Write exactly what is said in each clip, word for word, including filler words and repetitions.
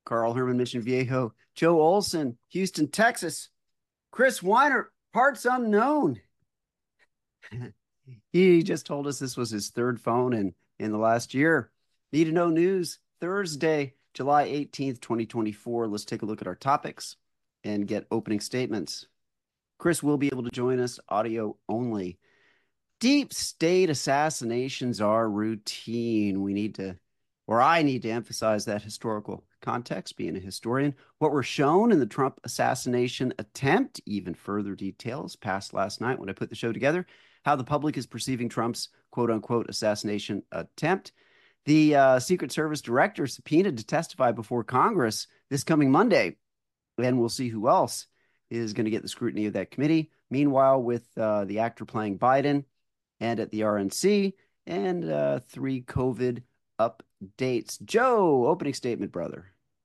Carl Herman, Mission Viejo, Joe Olson, Houston, Texas, Chris Weiner, parts unknown. He just told us this was his third phone in, in the last year. Need to know news Thursday, July eighteenth, twenty twenty-four. Let's take a look at our topics and get opening statements. Chris will be able to join us audio only. Deep state assassinations are routine. We need to, or I need to emphasize that historical context, being a historian. What we're shown in the Trump assassination attempt, even further details passed last night when I put the show together, how the public is perceiving Trump's quote unquote assassination attempt. The uh, Secret Service director subpoenaed to testify before Congress this coming Monday. And we'll see who else is going to get the scrutiny of that committee. Meanwhile, with uh, the actor playing Biden and at the R N C and uh, three COVID updates. Joe, opening statement, brother.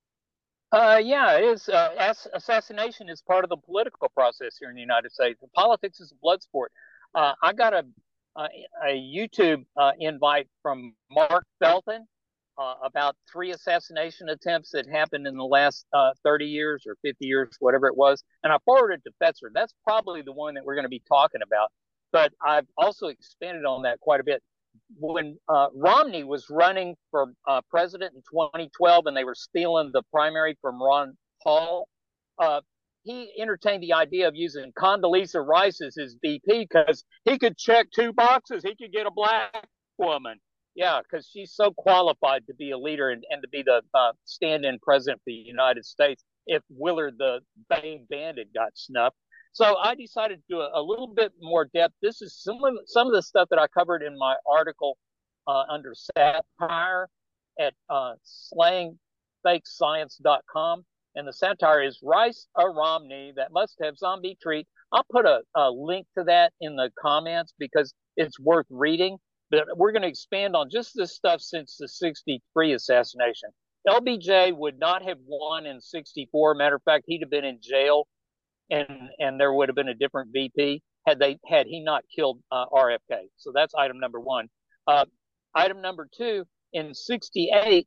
Uh, yeah, it is. Uh, ass- assassination is part of the political process here in the United States. Politics is a blood sport. Uh, I got a a, a YouTube uh, invite from Mark Felton uh, about three assassination attempts that happened in the last uh, thirty years or fifty years, whatever it was. And I forwarded it to Fetzer. That's probably the one that we're going to be talking about. But I've also expanded on that quite a bit. When uh, Romney was running for uh, president in twenty twelve and they were stealing the primary from Ron Paul, uh, he entertained the idea of using Condoleezza Rice as his V P because he could check two boxes. He could get a black woman. Yeah, because she's so qualified to be a leader and, and to be the uh, stand-in president for the United States if Willard the Bay Bandit got snuffed. So I decided to do a, a little bit more depth. This is some of, some of the stuff that I covered in my article uh, under satire at uh, slang fake science dot com. And the satire is Rice or Romney that must have zombie treat. I'll put a, a link to that in the comments because it's worth reading. But we're going to expand on just this stuff since the sixty-three assassination. L B J would not have won in sixty-four. Matter of fact, he'd have been in jail. And and there would have been a different V P had they had he not killed uh, R F K. So that's item number one. Uh, item number two, in sixty-eight,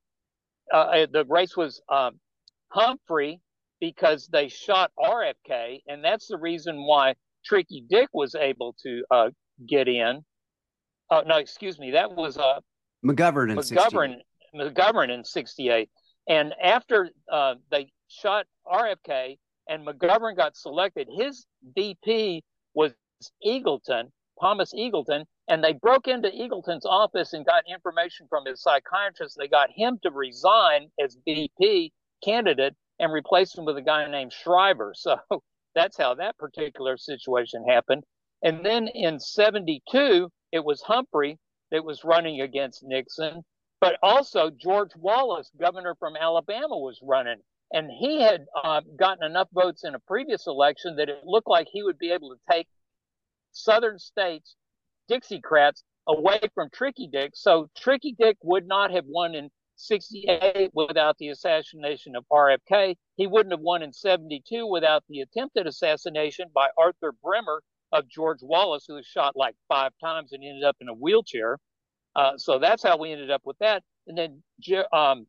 uh, the race was um, Humphrey because they shot R F K, and that's the reason why Tricky Dick was able to uh, get in. Uh, no, excuse me, that was uh, McGovern in McGovern, McGovern in sixty-eight. And after uh, they shot R F K, and McGovern got selected, his V P was Eagleton, Thomas Eagleton, and they broke into Eagleton's office and got information from his psychiatrist. They got him to resign as V P candidate and replace him with a guy named Shriver. So that's how that particular situation happened. And then in seventy-two, it was Humphrey that was running against Nixon, but also George Wallace, governor from Alabama, was running. And he had uh, gotten enough votes in a previous election that it looked like he would be able to take southern states, Dixiecrats, away from Tricky Dick. So Tricky Dick would not have won in sixty-eight without the assassination of R F K. He wouldn't have won in seventy-two without the attempted assassination by Arthur Bremer of George Wallace, who was shot like five times and ended up in a wheelchair. Uh, so that's how we ended up with that. And then um,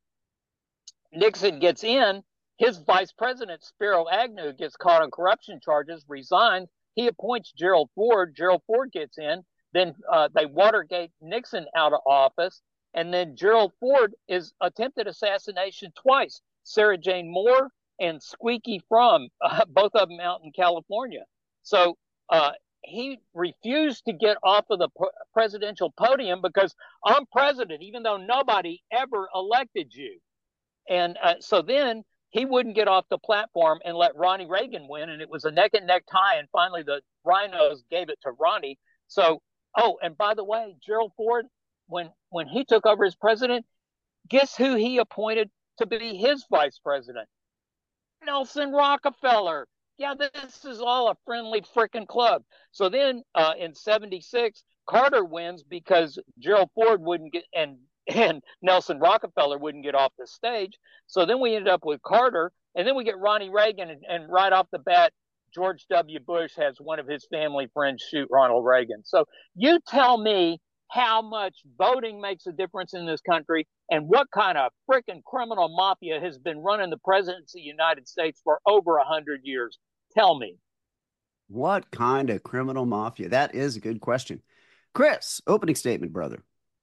Nixon gets in. His vice president, Spiro Agnew, gets caught on corruption charges, resigns. He appoints Gerald Ford. Gerald Ford gets in. Then uh, they Watergate Nixon out of office. And then Gerald Ford is attempted assassination twice. Sarah Jane Moore and Squeaky Fromm, uh, both of them out in California. So uh, he refused to get off of the presidential podium because I'm president, even though nobody ever elected you. And uh, so then he wouldn't get off the platform and let Ronnie Reagan win. And it was a neck and neck tie. And finally, the rhinos gave it to Ronnie. So, oh, and by the way, Gerald Ford, when, when he took over as president, guess who he appointed to be his vice president? Nelson Rockefeller. Yeah, this is all a friendly frickin' club. So then uh, in seventy-six, Carter wins because Gerald Ford wouldn't get, and and Nelson Rockefeller wouldn't get off the stage. So then we ended up with Carter, and then we get Ronnie Reagan, and, and right off the bat, George W. Bush has one of his family friends shoot Ronald Reagan. So you tell me how much voting makes a difference in this country. And what kind of freaking criminal mafia has been running the presidency of the United States for over a hundred years? Tell me. What kind of criminal mafia? That is a good question. Chris, opening statement, brother.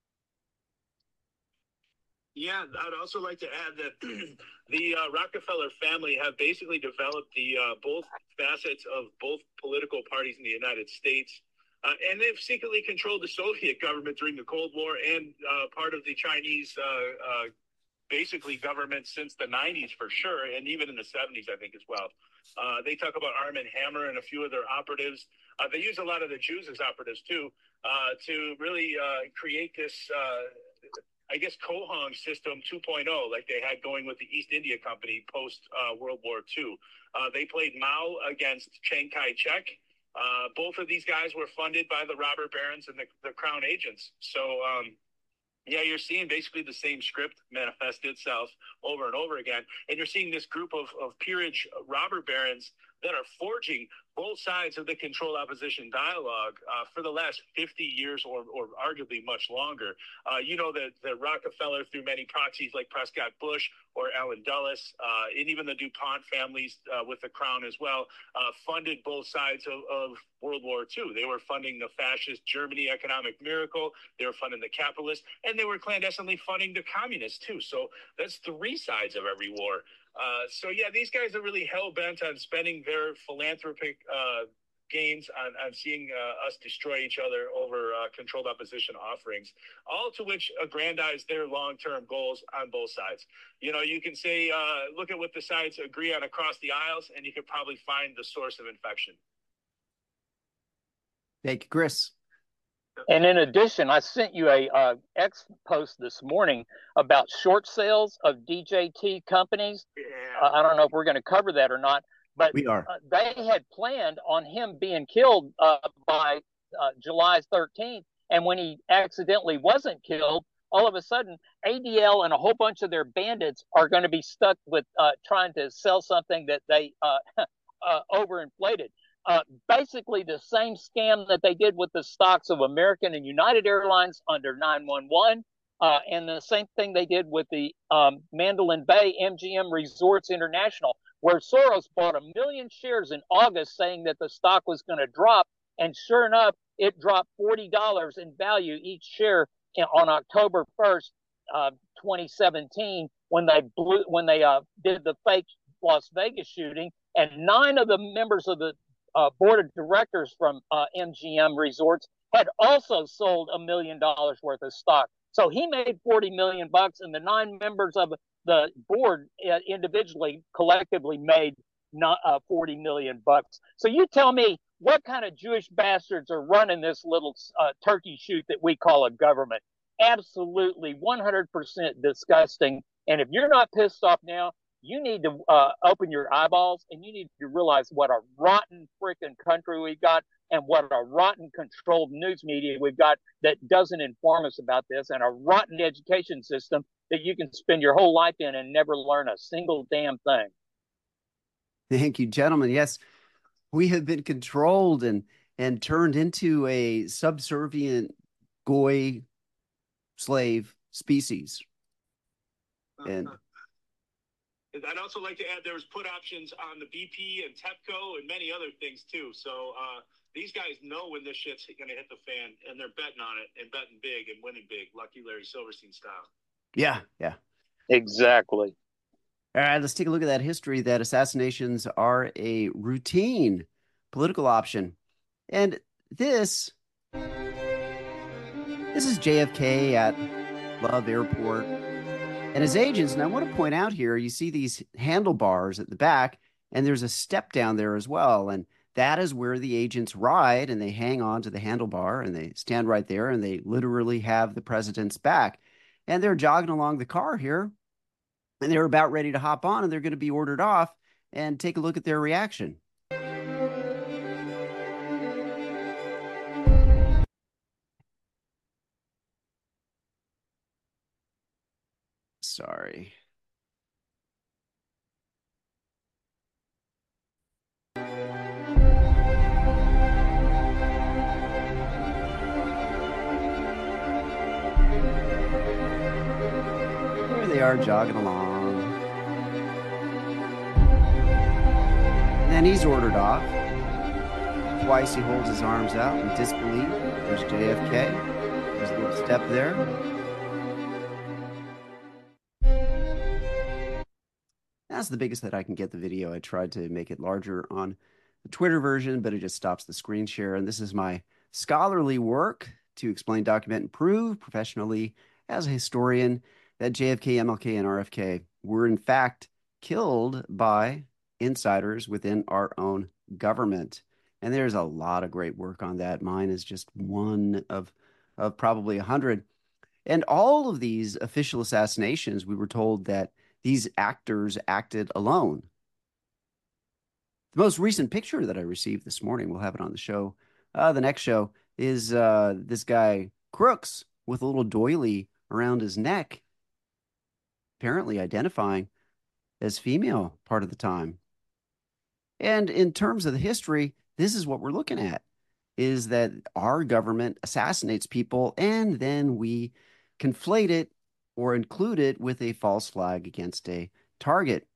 Yeah, I'd also like to add that the uh, Rockefeller family have basically developed the uh, both facets of both political parties in the United States. Uh, and they've secretly controlled the Soviet government during the Cold War and uh, part of the Chinese, uh, uh, basically, government since the nineties for sure, and even in the seventies, I think, as well. Uh, they talk about Armand Hammer and a few of their operatives. Uh, they use a lot of the Jews as operatives, too, uh, to really uh, create this, uh, I guess, Cohong system two point oh, like they had going with the East India Company post-World uh, War Two. Uh, they played Mao against Chiang Kai-shek. Uh, both of these guys were funded by the robber barons and the, the crown agents. So, um, yeah, you're seeing basically the same script manifest itself over and over again. And you're seeing this group of, of peerage robber barons that are forging both sides of the controlled opposition dialogue uh, for the last fifty years or, or arguably much longer. Uh, you know that, that Rockefeller, through many proxies like Prescott Bush or Allen Dulles, uh, and even the DuPont families uh, with the crown as well, uh, funded both sides of, of World War Two. They were funding the fascist Germany economic miracle. They were funding the capitalists, and they were clandestinely funding the communists too. So that's three sides of every war. Uh, so, yeah, these guys are really hell-bent on spending their philanthropic uh, gains on, on seeing uh, us destroy each other over uh, controlled opposition offerings, all to which aggrandize their long-term goals on both sides. You know, you can say, uh, look at what the sides agree on across the aisles, and you could probably find the source of infection. Thank you, Chris. And in addition, I sent you a uh, X post this morning about short sales of D J T companies. Yeah. Uh, I don't know if we're going to cover that or not, but we are. Uh, they had planned on him being killed uh, by uh, July thirteenth. And when he accidentally wasn't killed, all of a sudden, A D L and a whole bunch of their bandits are going to be stuck with uh, trying to sell something that they uh, uh, overinflated. Uh, basically the same scam that they did with the stocks of American and United Airlines under nine one one, uh, and the same thing they did with the um, Mandalay Bay M G M Resorts International, where Soros bought a million shares in August saying that the stock was going to drop, and sure enough, it dropped forty dollars in value each share in, on October first, uh, twenty seventeen, when they blew, when they uh, did the fake Las Vegas shooting, and nine of the members of the Uh, board of directors from uh, M G M Resorts had also sold a million dollars worth of stock. So he made forty million bucks, and the nine members of the board uh, individually collectively made not uh, forty million bucks. So you tell me what kind of Jewish bastards are running this little uh, turkey shoot that we call a government? Absolutely one hundred percent disgusting. And if you're not pissed off now, you need to uh, open your eyeballs, and you need to realize what a rotten freaking country we've got, and what a rotten controlled news media we've got that doesn't inform us about this, and a rotten education system that you can spend your whole life in and never learn a single damn thing. Thank you, gentlemen. Yes, we have been controlled and and turned into a subservient goy slave species. And I'd also like to add there was put options on the B P and TEPCO and many other things too. So uh, these guys know when this shit's going to hit the fan, and they're betting on it and betting big and winning big, Lucky Larry Silverstein style. Yeah, yeah. Exactly. All right, let's take a look at that history that assassinations are a routine political option. And this, this is J F K at Love Airport. And his agents, and I want to point out here, you see these handlebars at the back, and there's a step down there as well. And that is where the agents ride, and they hang on to the handlebar, and they stand right there, and they literally have the president's back. And they're jogging along the car here, and they're about ready to hop on, and they're going to be ordered off. And take a look at their reaction. Sorry. are jogging along. And then he's ordered off. Twice he holds his arms out in disbelief. There's J F K. There's a little step there. That's the biggest that I can get the video. I tried to make it larger on the Twitter version, but it just stops the screen share. And this is my scholarly work to explain, document, and prove professionally as a historian that J F K, M L K, and R F K were in fact killed by insiders within our own government. And there's a lot of great work on that. Mine is just one of, of probably a hundred. And all of these official assassinations, we were told that these actors acted alone. The most recent picture that I received this morning, we'll have it on the show, uh, the next show, is uh, this guy, Crooks, with a little doily around his neck, apparently identifying as female part of the time. And in terms of the history, this is what we're looking at, is that our government assassinates people and then we conflate it or include it with a false flag against a target.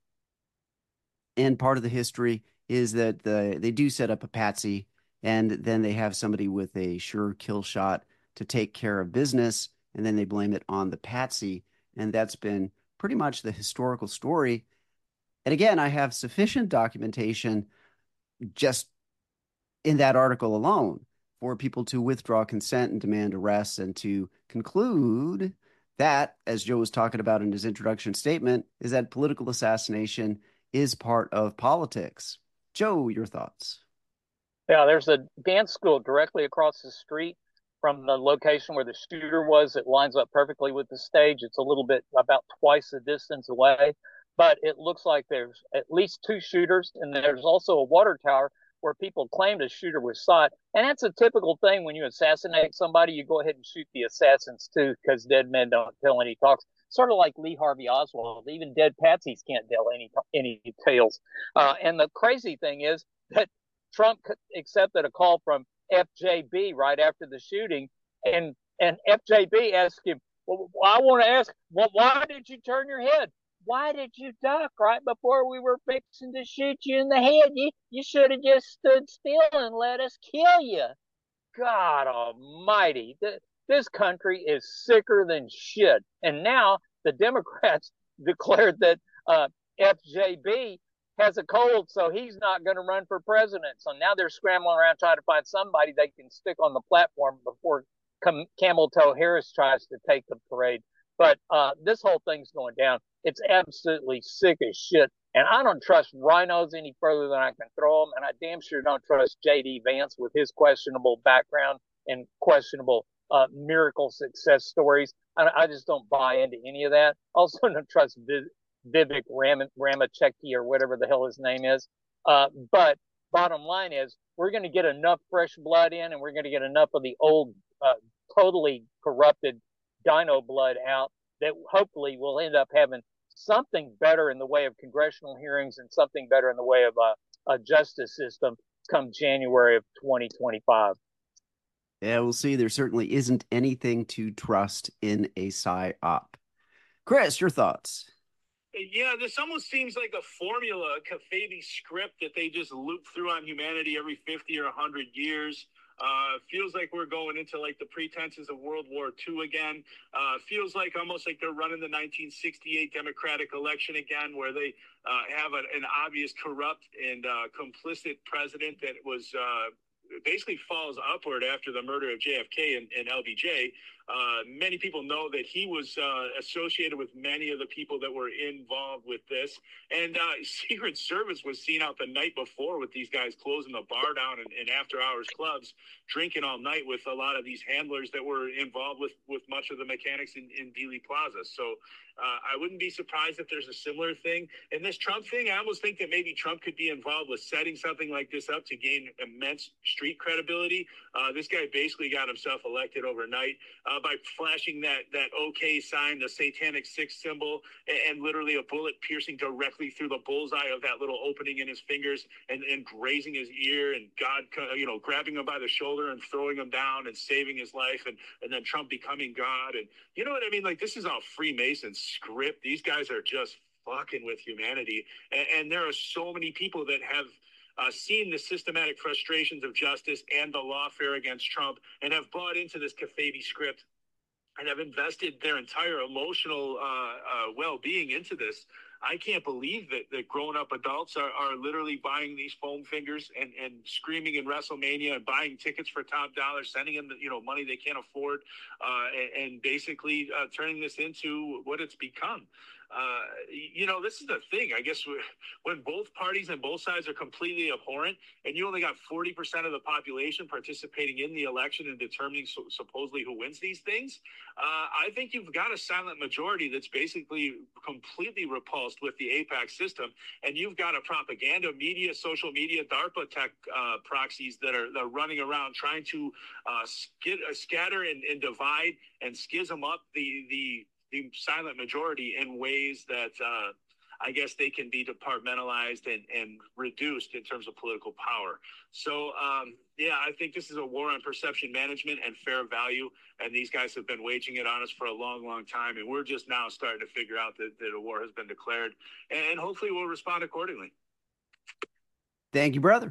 And part of the history is that the, they do set up a patsy and then they have somebody with a sure kill shot to take care of business, and then they blame it on the patsy. And that's been pretty much the historical story. And again, I have sufficient documentation just in that article alone for people to withdraw consent and demand arrests and to conclude that, as Joe was talking about in his introduction statement, is that political assassination is part of politics. Joe, your thoughts? Yeah, there's a dance school directly across the street from the location where the shooter was. It lines up perfectly with the stage. It's a little bit about twice the distance away, but it looks like there's at least two shooters, and there's also a water tower where people claimed a shooter was shot. And that's a typical thing when you assassinate somebody, you go ahead and shoot the assassins too, because dead men don't tell any talks. Sort of like Lee Harvey Oswald. Even dead patsies can't tell any any tales. Uh, and the crazy thing is that Trump accepted a call from F J B right after the shooting, and and F J B asked him, well, I want to ask, well, why did you turn your head? Why did you duck right before we were fixing to shoot you in the head? You, you should have just stood still and let us kill you. God almighty. This country is sicker than shit. And now the Democrats declared that uh, F J B has a cold, so he's not going to run for president. So now they're scrambling around trying to find somebody they can stick on the platform before Cam- Camel Toe Harris tries to take the parade. But uh, this whole thing's going down. It's absolutely sick as shit. And I don't trust rhinos any further than I can throw them. And I damn sure don't trust J D Vance with his questionable background and questionable uh, miracle success stories. I, I just don't buy into any of that. Also don't trust Viv- Vivek Ram- Ramachekti or whatever the hell his name is. Uh, but bottom line is we're going to get enough fresh blood in, and we're going to get enough of the old, uh, totally corrupted dino blood out that hopefully we'll end up having something better in the way of congressional hearings and something better in the way of a, a justice system come January of twenty twenty-five. Yeah, we'll see. There certainly isn't anything to trust in a psyop. Chris, your thoughts? Yeah, this almost seems like a formula, a Kafebi script that they just loop through on humanity every fifty or one hundred years. Uh, feels like we're going into like the pretenses of World War Two again. Uh, feels like almost like they're running the nineteen sixty-eight Democratic election again, where they uh, have a, an obvious corrupt and uh, complicit president that was uh, basically falls upward after the murder of J F K and, and L B J. Uh, many people know that he was uh, associated with many of the people that were involved with this. And uh, Secret Service was seen out the night before with these guys closing the bar down and, and after-hours clubs, drinking all night with a lot of these handlers that were involved with, with much of the mechanics in, in Dealey Plaza. So uh, I wouldn't be surprised if there's a similar thing. And this Trump thing, I almost think that maybe Trump could be involved with setting something like this up to gain immense street credibility. Uh, this guy basically got himself elected overnight. Uh, uh, by flashing that that OK sign, the satanic six symbol, and, and literally a bullet piercing directly through the bullseye of that little opening in his fingers and, and grazing his ear, and God, you know, grabbing him by the shoulder and throwing him down and saving his life, and, and then Trump becoming God. And you know what I mean? Like, this is all Freemason script. These guys are just fucking with humanity. And, and there are so many people that have uh, seen the systematic frustrations of justice and the lawfare against Trump and have bought into this kayfabe script and have invested their entire emotional uh, uh, well-being into this. I can't believe that, that grown-up adults are, are literally buying these foam fingers and, and screaming in WrestleMania and buying tickets for top dollar, sending them, you know, money they can't afford, uh, and, and basically uh, turning this into what it's become. Uh, you know, this is the thing. I guess when both parties and both sides are completely abhorrent, and you only got forty percent of the population participating in the election and determining so, supposedly who wins these things, uh, I think you've got a silent majority that's basically completely repulsed with the AIPAC system, and you've got a propaganda, media, social media, DARPA tech uh, proxies that are, that are running around trying to uh, skid, uh, scatter and, and divide and schism up the the the silent majority in ways that uh, I guess they can be departmentalized and, and reduced in terms of political power. So, um, yeah, I think this is a war on perception management and fair value, and these guys have been waging it on us for a long, long time, and we're just now starting to figure out that, that a war has been declared, and hopefully we'll respond accordingly. Thank you, brother.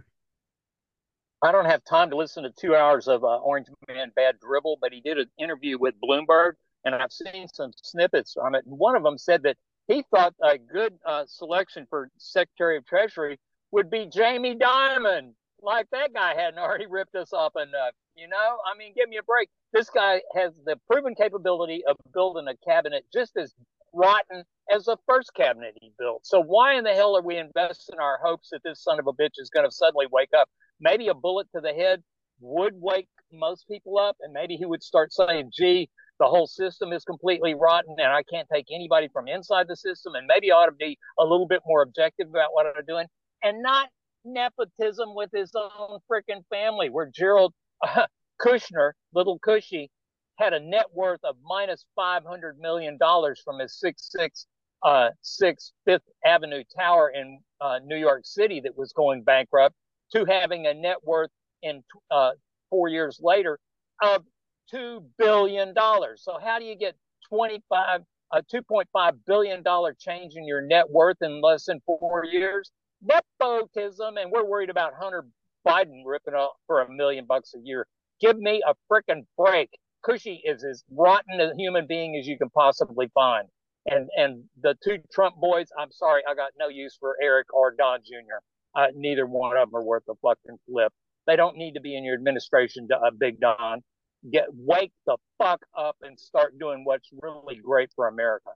I don't have time to listen to two hours of uh, Orange Man Bad Dribble, but he did an interview with Bloomberg, and I've seen some snippets from it. And one of them said that he thought a good uh, selection for Secretary of Treasury would be Jamie Dimon. Like, that guy hadn't already ripped us off enough. You know, I mean, give me a break. This guy has the proven capability of building a cabinet just as rotten as the first cabinet he built. So why in the hell are we investing our hopes that this son of a bitch is going to suddenly wake up? Maybe a bullet to the head would wake most people up, and maybe he would start saying, gee, the whole system is completely rotten and I can't take anybody from inside the system, and maybe I ought to be a little bit more objective about what I'm doing, and not nepotism with his own freaking family, where Gerald uh, Kushner, little Cushy, had a net worth of minus five hundred million dollars from his six six uh, six Fifth Avenue tower in uh, New York City that was going bankrupt, to having a net worth in uh, four years later of two billion dollars. So how do you get twenty-five, a two point five billion dollars change in your net worth in less than four years? Nepotism, and we're worried about Hunter Biden ripping off for a million bucks a year. Give me a freaking break. Cushy is as rotten a human being as you can possibly find. And and the two Trump boys, I'm sorry, I got no use for Eric or Don Junior Uh, neither one of them are worth a fucking flip. They don't need to be in your administration, uh, Big Don. Get wake the fuck up and start doing what's really great for America.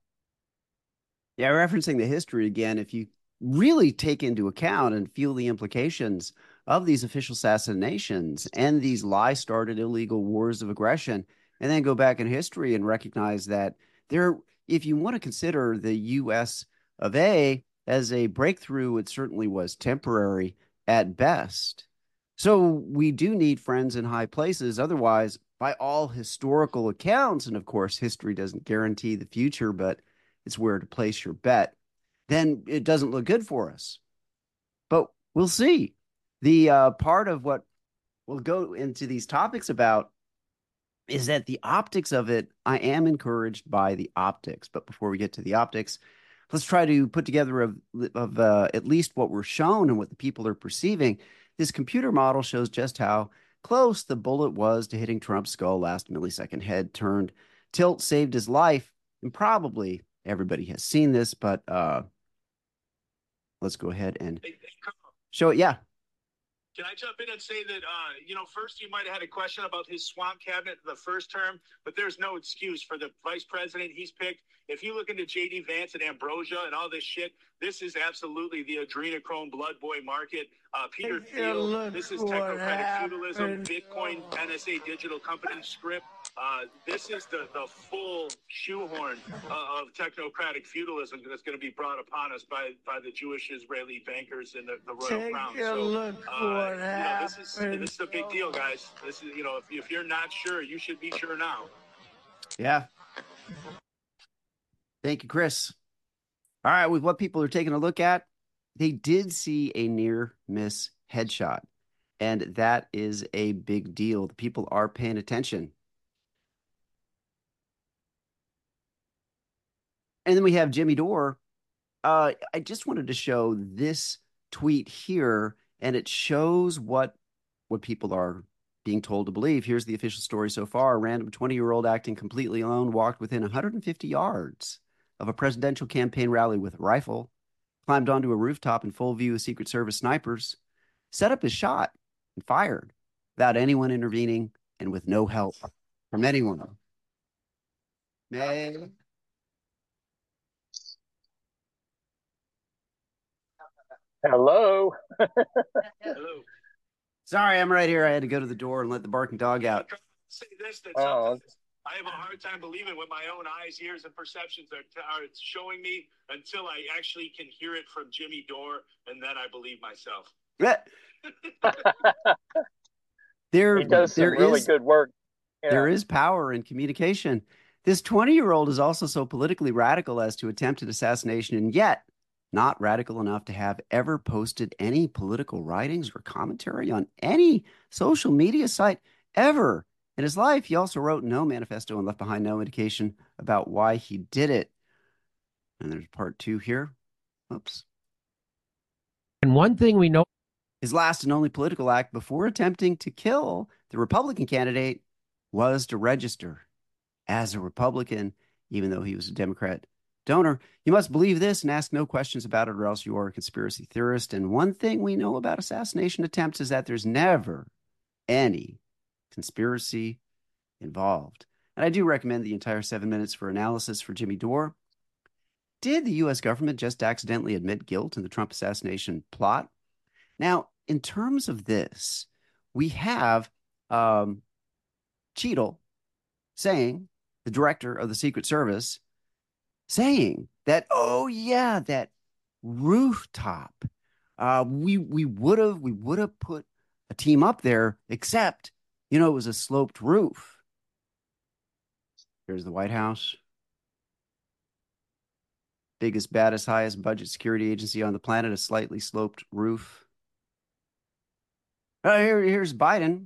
Yeah, referencing the history again, if you really take into account and feel the implications of these official assassinations and these lie-started illegal wars of aggression, and then go back in history and recognize that there, if you want to consider the U S of A as a breakthrough, it certainly was temporary at best. So we do need friends in high places. Otherwise, by all historical accounts, and of course, history doesn't guarantee the future, but it's where to place your bet, then it doesn't look good for us. But we'll see. The uh, part of what we'll go into these topics about is that the optics of it, I am encouraged by the optics. But before we get to the optics, let's try to put together of, of uh, at least what we're shown and what the people are perceiving. This computer model shows just how close the bullet was to hitting Trump's skull. Last millisecond head turned. Tilt saved his life. And probably everybody has seen this, but uh, let's go ahead and show it. Yeah. Can I jump in and say that, uh, you know, first you might have had a question about his swamp cabinet in the first term, but there's no excuse for the vice president he's picked. If you look into J D Vance and Ambrosia and all this shit, this is absolutely the adrenochrome blood boy market. Uh, Peter Thiel, this is technocratic feudalism, Bitcoin, N S A digital company script. Uh, this is the, the full shoehorn uh, of technocratic feudalism that's going to be brought upon us by, by the Jewish Israeli bankers and the, the royal Take crown. a So, look uh, what you know, this is happened. this is a big deal, guys. This is, you know, if, if you're not sure, you should be sure now. Yeah. Thank you, Chris. All right, with what people are taking a look at, they did see a near miss headshot, and that is a big deal. The people are paying attention. And then we have Jimmy Dore. Uh, I just wanted to show this tweet here, and it shows what what people are being told to believe. Here's the official story so far. A random twenty-year-old acting completely alone walked within one hundred fifty yards of a presidential campaign rally with a rifle, climbed onto a rooftop in full view of Secret Service snipers, set up his shot, and fired without anyone intervening and with no help from anyone. May. Hello. Hello. Sorry, I'm right here. I had to go to the door and let the barking dog out. Say this, that Oh. I have a hard time believing what my own eyes, ears, and perceptions are, are showing me until I actually can hear it from Jimmy Dore, and then I believe myself. there, He does some there really is, good work. Yeah. There is power in communication. This twenty-year-old is also so politically radical as to attempt an assassination, and yet not radical enough to have ever posted any political writings or commentary on any social media site ever in his life. He also wrote no manifesto and left behind no indication about why he did it. And there's part two here. Oops. And one thing we know, his last and only political act before attempting to kill the Republican candidate was to register as a Republican, even though he was a Democrat donor. You must believe this and ask no questions about it, or else you are a conspiracy theorist. And one thing we know about assassination attempts is that there's never any conspiracy involved. And I do recommend the entire seven minutes for analysis for Jimmy Dore. Did the U S government just accidentally admit guilt in the Trump assassination plot? Now, in terms of this, we have um, Cheadle saying, the director of the Secret Service, saying that, oh yeah, that rooftop, uh, we we would have we would have put a team up there, except you know it was a sloped roof. Here's the White House, biggest, baddest, highest budget security agency on the planet, a slightly sloped roof. Uh, here, here's Biden.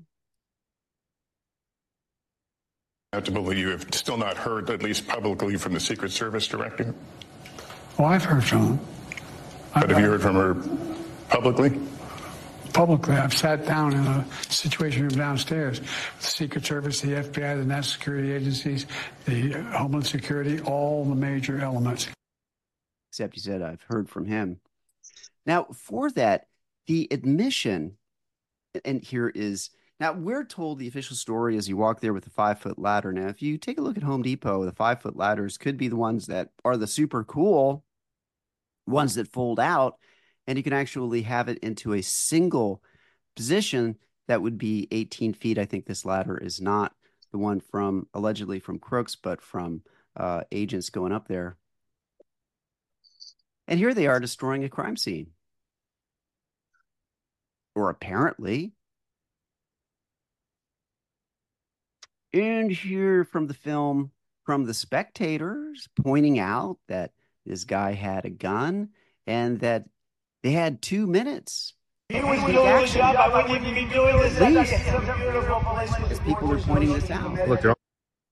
To believe you have still not heard, at least publicly, from the Secret Service director? Oh, I've heard from them. But have you heard from her publicly? Publicly, I've sat down in a situation room downstairs with the Secret Service, the F B I, the national security agencies, the Homeland Security, all the major elements. Except he said, I've heard from him. Now, for that, the admission, and here is, now we're told the official story as you walk there with the five-foot ladder. Now, if you take a look at Home Depot, the five-foot ladders could be the ones that are the super cool ones that fold out, and you can actually have it into a single position that would be eighteen feet. I think this ladder is not the one from, allegedly from crooks, but from uh, agents going up there. And here they are destroying a crime scene. Or apparently. And here from the film, from the spectators, pointing out that this guy had a gun and that they had two minutes. He was doing his job. I wouldn't even be doing this. Please. Some beautiful place As people are pointing this out. look, they're all-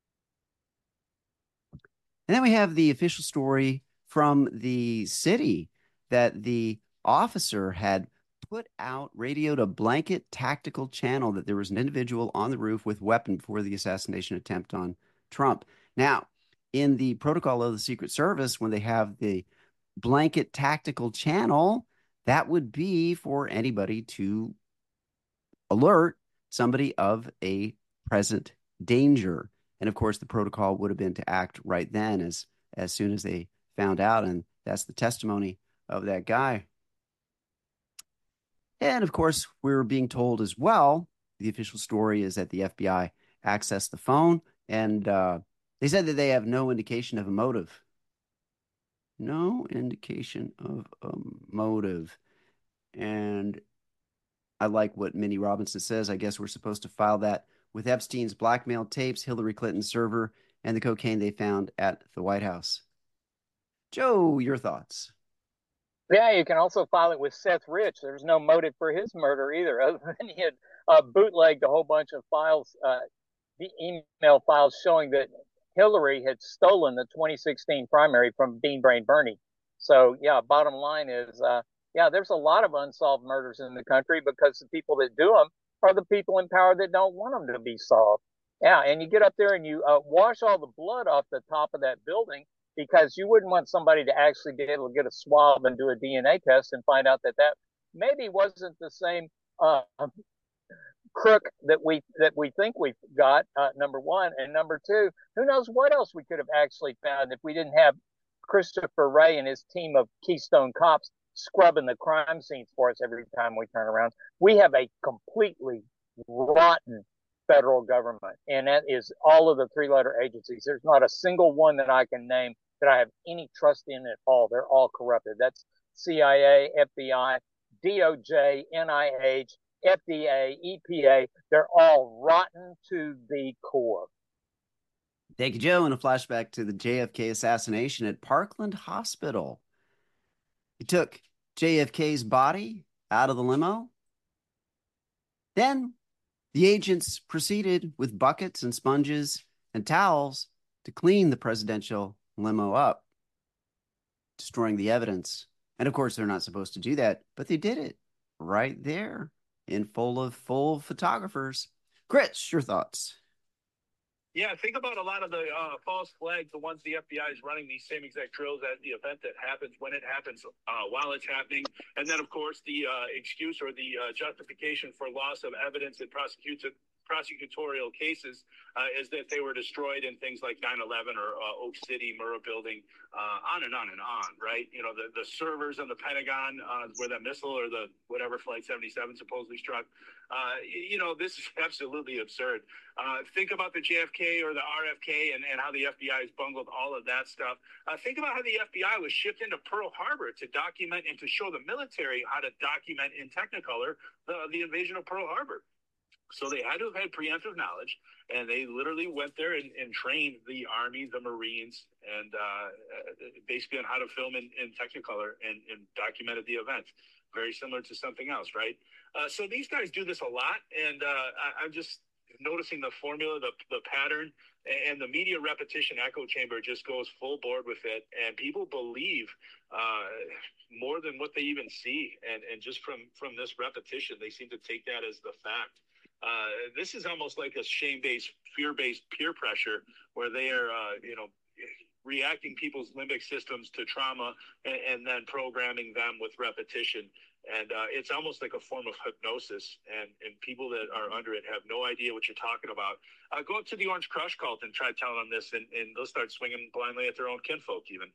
And then we have the official story from the city that the officer had put out, radioed a blanket tactical channel that there was an individual on the roof with a weapon before the assassination attempt on Trump. Now, in the protocol of the Secret Service, when they have the blanket tactical channel, that would be for anybody to alert somebody of a present danger. And of course, the protocol would have been to act right then as, as soon as they found out. And that's the testimony of that guy. And of course, we were being told as well, the official story is that the F B I accessed the phone and uh, they said that they have no indication of a motive. No indication of a motive. And I like what Minnie Robinson says. I guess we're supposed to file that with Epstein's blackmail tapes, Hillary Clinton's server, and the cocaine they found at the White House. Joe, your thoughts? Yeah, you can also file it with Seth Rich. There's no motive for his murder either, other than he had uh, bootlegged a whole bunch of files, uh, the email files showing that Hillary had stolen the twenty sixteen primary from Bean Brain Bernie. So, yeah, bottom line is, uh, yeah, there's a lot of unsolved murders in the country because the people that do them are the people in power that don't want them to be solved. Yeah, and you get up there and you uh, wash all the blood off the top of that building because you wouldn't want somebody to actually be able to get a swab and do a D N A test and find out that that maybe wasn't the same uh, crook that we that we think we've got. Uh, number one, and number two, who knows what else we could have actually found if we didn't have Christopher Wray and his team of Keystone cops scrubbing the crime scenes for us every time we turn around. We have a completely rotten federal government, and that is all of the three-letter agencies. There's not a single one that I can name that I have any trust in at all. They're all corrupted. That's C I A, F B I, D O J, N I H, F D A, E P A. They're all rotten to the core. Thank you, Joe. And a flashback to the J F K assassination at Parkland Hospital. He took J F K's body out of the limo. Then the agents proceeded with buckets and sponges and towels to clean the presidential limo up, destroying the evidence. And of course, they're not supposed to do that, but they did it right there in full of full photographers. Chris, your thoughts? Yeah, think about a lot of the uh, false flags, the ones the F B I is running these same exact drills at the event that happens, when it happens, uh, while it's happening. And then, of course, the uh, excuse or the uh, justification for loss of evidence in prosecuted prosecutorial cases uh, is that they were destroyed in things like nine eleven or uh, Oak City, Murrah Building, uh, on and on and on, right? You know, the, the servers on the Pentagon uh, where that missile or the whatever Flight seventy-seven supposedly struck, uh, you know, this is absolutely absurd. Uh, think about the J F K or the R F K and, and how the F B I has bungled all of that stuff. Uh, think about how the F B I was shipped into Pearl Harbor to document and to show the military how to document in Technicolor the, the invasion of Pearl Harbor. So they had to have had preemptive knowledge, and they literally went there and, and trained the Army, the Marines, and uh, basically on how to film in, in Technicolor and, and documented the event. Very similar to something else, right? Uh, so these guys do this a lot, and uh, I, I'm just noticing the formula, the the pattern, and the media repetition echo chamber just goes full board with it, and people believe uh, more than what they even see, and and just from from this repetition, they seem to take that as the fact. Uh, this is almost like a shame-based, fear-based peer pressure, where they are, uh, you know, reacting people's limbic systems to trauma and, and then programming them with repetition. And uh, it's almost like a form of hypnosis, and, and people that are under it have no idea what you're talking about. Uh, go up to the Orange Crush cult and try telling them this, and, and they'll start swinging blindly at their own kinfolk even.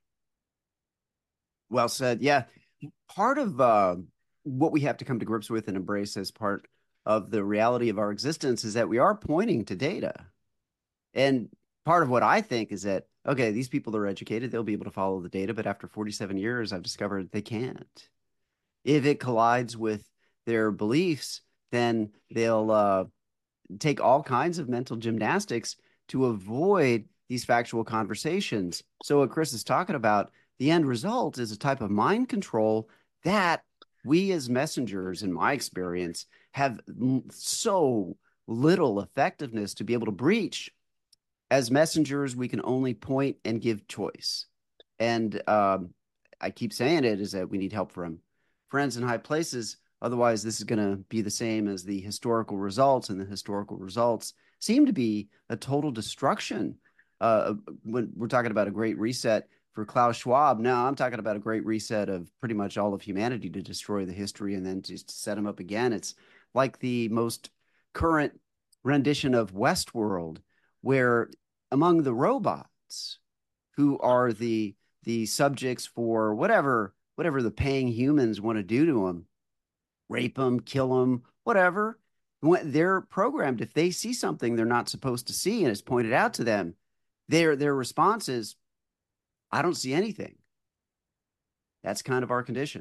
Well said. Yeah. Part of uh, what we have to come to grips with and embrace as part of the reality of our existence is that we are pointing to data. And part of what I think is that, okay, these people are educated, they'll be able to follow the data, but after forty-seven years, I've discovered they can't. If it collides with their beliefs, then they'll uh, take all kinds of mental gymnastics to avoid these factual conversations. So what Chris is talking about, the end result is a type of mind control that we as messengers, in my experience, have so little effectiveness to be able to breach. As messengers, we can only point and give choice. And um, I keep saying it is that we need help from friends in high places. Otherwise, this is going to be the same as the historical results, and the historical results seem to be a total destruction. Uh, when we're talking about a great reset for Klaus Schwab, now I'm talking about a great reset of pretty much all of humanity to destroy the history and then just set them up again. It's like the most current rendition of Westworld, where among the robots who are the the subjects for whatever whatever the paying humans want to do to them, rape them, kill them, whatever, when they're programmed, if they see something they're not supposed to see and it's pointed out to them, their their response is, I don't see anything. That's kind of our condition.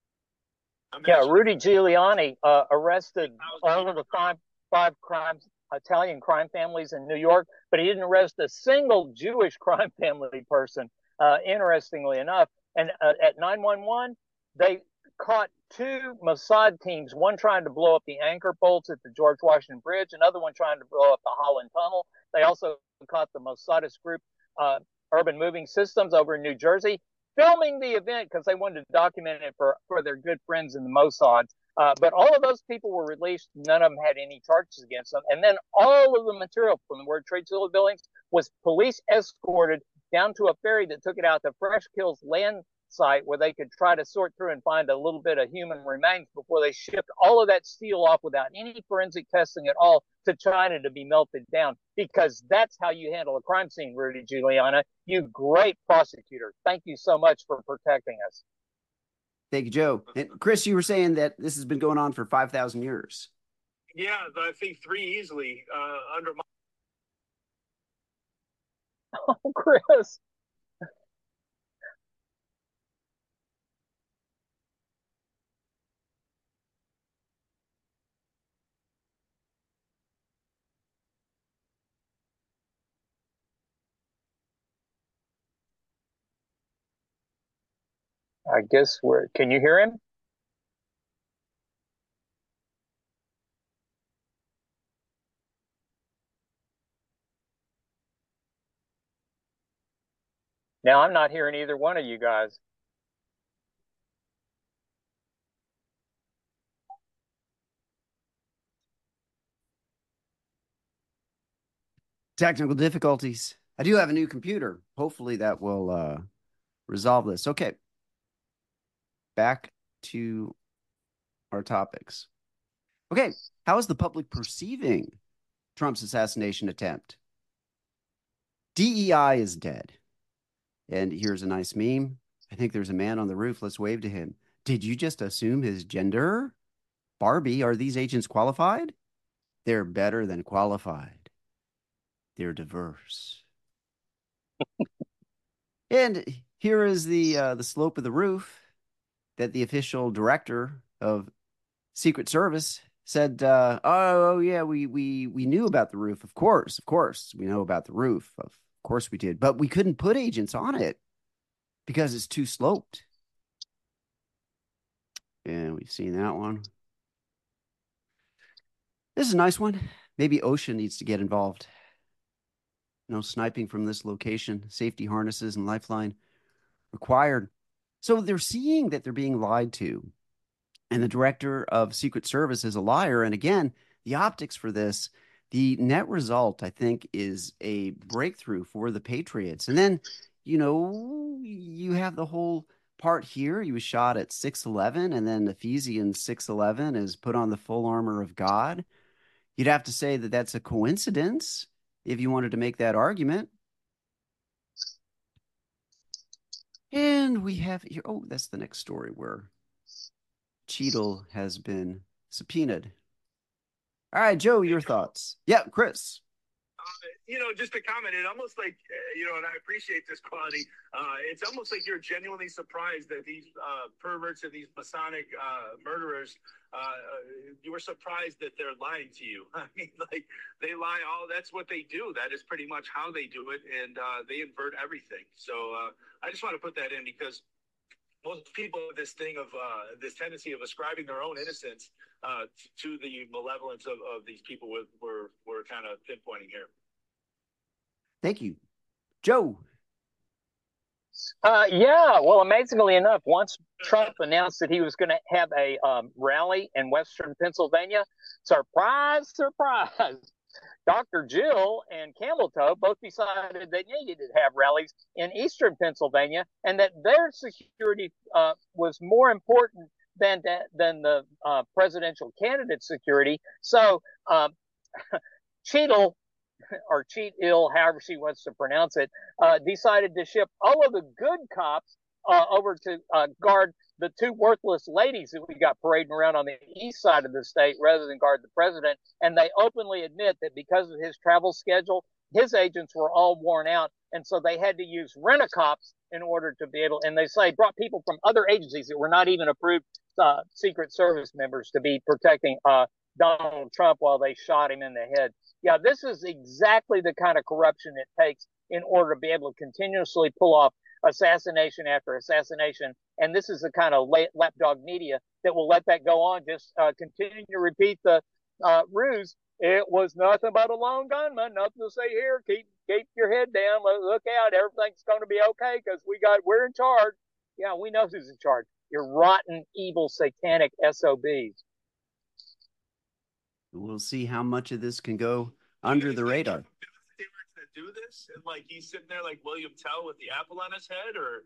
Yeah, Rudy Giuliani uh, arrested all of the five five crimes Italian crime families in New York, but he didn't arrest a single Jewish crime family person, uh, interestingly enough. And uh, at nine one one, they caught two Mossad teams, one trying to blow up the anchor bolts at the George Washington Bridge, another one trying to blow up the Holland Tunnel. They also caught the Mossadist group, uh, Urban Moving Systems, over in New Jersey, filming the event because they wanted to document it for, for their good friends in the Mossad. Uh, but all of those people were released. None of them had any charges against them. And then all of the material from the World Trade Center buildings was police escorted down to a ferry that took it out to Fresh Kills land site, where they could try to sort through and find a little bit of human remains before they shipped all of that steel off without any forensic testing at all to China to be melted down. Because that's how you handle a crime scene, Rudy Giuliani. You great prosecutor. Thank you so much for protecting us. Thank you, Joe. And Chris, you were saying that this has been going on for five thousand years. Yeah, I think three easily uh, under my. Oh, Chris. I guess we're, can you hear him? Now I'm not hearing either one of you guys. Technical difficulties. I do have a new computer. Hopefully that will uh, resolve this. Okay. Back to our topics. Okay. How is the public perceiving Trump's assassination attempt? D E I is dead. And here's a nice meme. I think there's a man on the roof. Let's wave to him. Did you just assume his gender? Barbie, are these agents qualified? They're better than qualified. They're diverse. And here is the uh, the slope of the roof that the official director of Secret Service said, uh, oh, oh, yeah, we, we, we knew about the roof. Of course, of course, we know about the roof. Of course we did. But we couldn't put agents on it because it's too sloped. And we've seen that one. This is a nice one. Maybe OSHA needs to get involved. No sniping from this location, safety harnesses and lifeline required. So they're seeing that they're being lied to. And the director of Secret Service is a liar. And again, the optics for this, the net result, I think, is a breakthrough for the Patriots. And then, you know, you have the whole part here. He was shot at six eleven, and then Ephesians six eleven is put on the full armor of God. You'd have to say that that's a coincidence if you wanted to make that argument. And we have here, oh, that's the next story where Cheadle has been subpoenaed. All right, Joe, your thoughts. Yeah, Chris. Uh, you know, just to comment, it almost like, uh, you know, and I appreciate this quality. Uh, it's almost like you're genuinely surprised that these uh, perverts and these Masonic uh, murderers, uh, you were surprised that they're lying to you. I mean, like, they lie all, that's what they do. That is pretty much how they do it, and uh, they invert everything. So uh, I just want to put that in because most people have this thing of uh, this tendency of ascribing their own innocence uh, to the malevolence of, of these people we're, we're, we're kind of pinpointing here. Thank you. Joe. Uh, yeah, well, amazingly enough, once Trump announced that he was going to have a um, rally in Western Pennsylvania, surprise, surprise, Doctor Jill and Camel Toe both decided they needed to have rallies in Eastern Pennsylvania and that their security uh, was more important than that, than the uh, presidential candidate's security. So um, Cheadle, or Cheat Ill, however she wants to pronounce it, uh, decided to ship all of the good cops uh, over to uh, guard the two worthless ladies that we got parading around on the east side of the state rather than guard the president. And they openly admit that because of his travel schedule, his agents were all worn out. And so they had to use rent-a-cops in order to be able, and they say brought people from other agencies that were not even approved uh, Secret Service members to be protecting uh, Donald Trump while they shot him in the head. Yeah, this is exactly the kind of corruption it takes in order to be able to continuously pull off assassination after assassination. And this is the kind of lapdog media that will let that go on, just uh, continue to repeat the uh, ruse. It was nothing but a lone gunman. Nothing to say here. Keep keep your head down. Look out. Everything's going to be okay because we got we're in charge. Yeah, we know who's in charge. You're rotten, evil, satanic S O Bs. We'll see how much of this can go under the radar. They were going to do this, and like he's sitting there like William Tell with the apple on his head, or.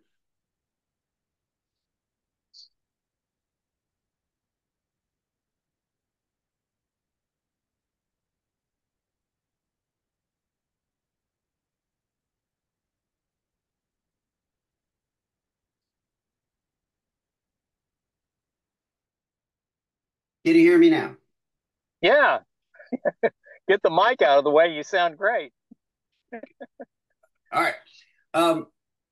Can you hear me now? Yeah. Get the mic out of the way. You sound great. All right. Um,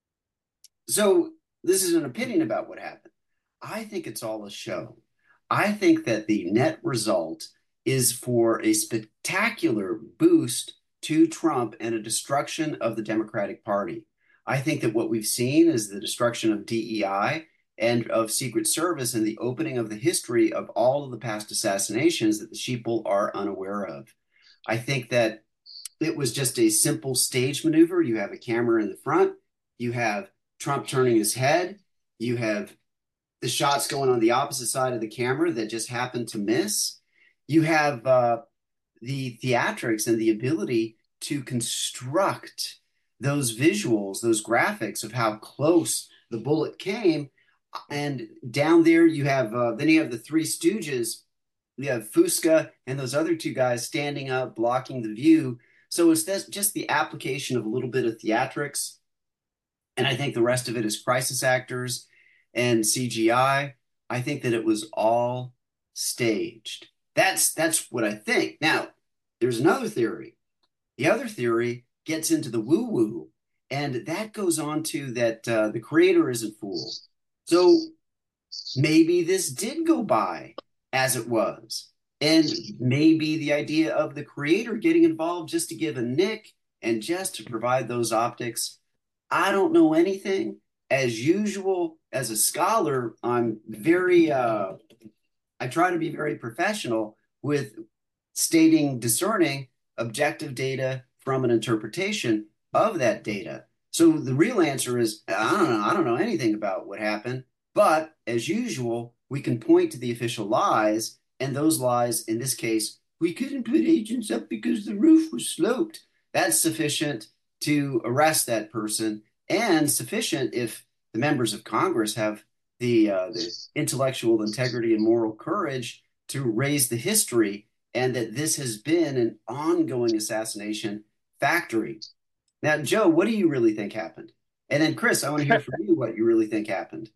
so this is an opinion about what happened. I think it's all a show. I think that the net result is for a spectacular boost to Trump and a destruction of the Democratic Party. I think that what we've seen is the destruction of D E I and of Secret Service and the opening of the history of all of the past assassinations that the sheeple are unaware of. I think that it was just a simple stage maneuver. You have a camera in the front, you have Trump turning his head, you have the shots going on the opposite side of the camera that just happened to miss. You have uh, the theatrics and the ability to construct those visuals, those graphics of how close the bullet came. And down there you have, uh, then you have the Three Stooges. You have Fusca and those other two guys standing up, blocking the view. So it's just the application of a little bit of theatrics. And I think the rest of it is crisis actors and C G I. I think that it was all staged. That's, that's what I think. Now, there's another theory. The other theory gets into the woo-woo. And that goes on to that uh, the creator isn't fooled. So maybe this did go by as it was. And maybe the idea of the creator getting involved just to give a nick and just to provide those optics. I don't know anything. As usual, as a scholar, I'm very, uh, I try to be very professional with stating discerning objective data from an interpretation of that data. So the real answer is, I don't know. I don't know anything about what happened. But as usual, we can point to the official lies, and those lies, in this case, we couldn't put agents up because the roof was sloped. That's sufficient to arrest that person, and sufficient if the members of Congress have the, uh, the intellectual integrity and moral courage to raise the history, and that this has been an ongoing assassination factory. Now, Joe, what do you really think happened? And then, Chris, I want to hear from you what you really think happened.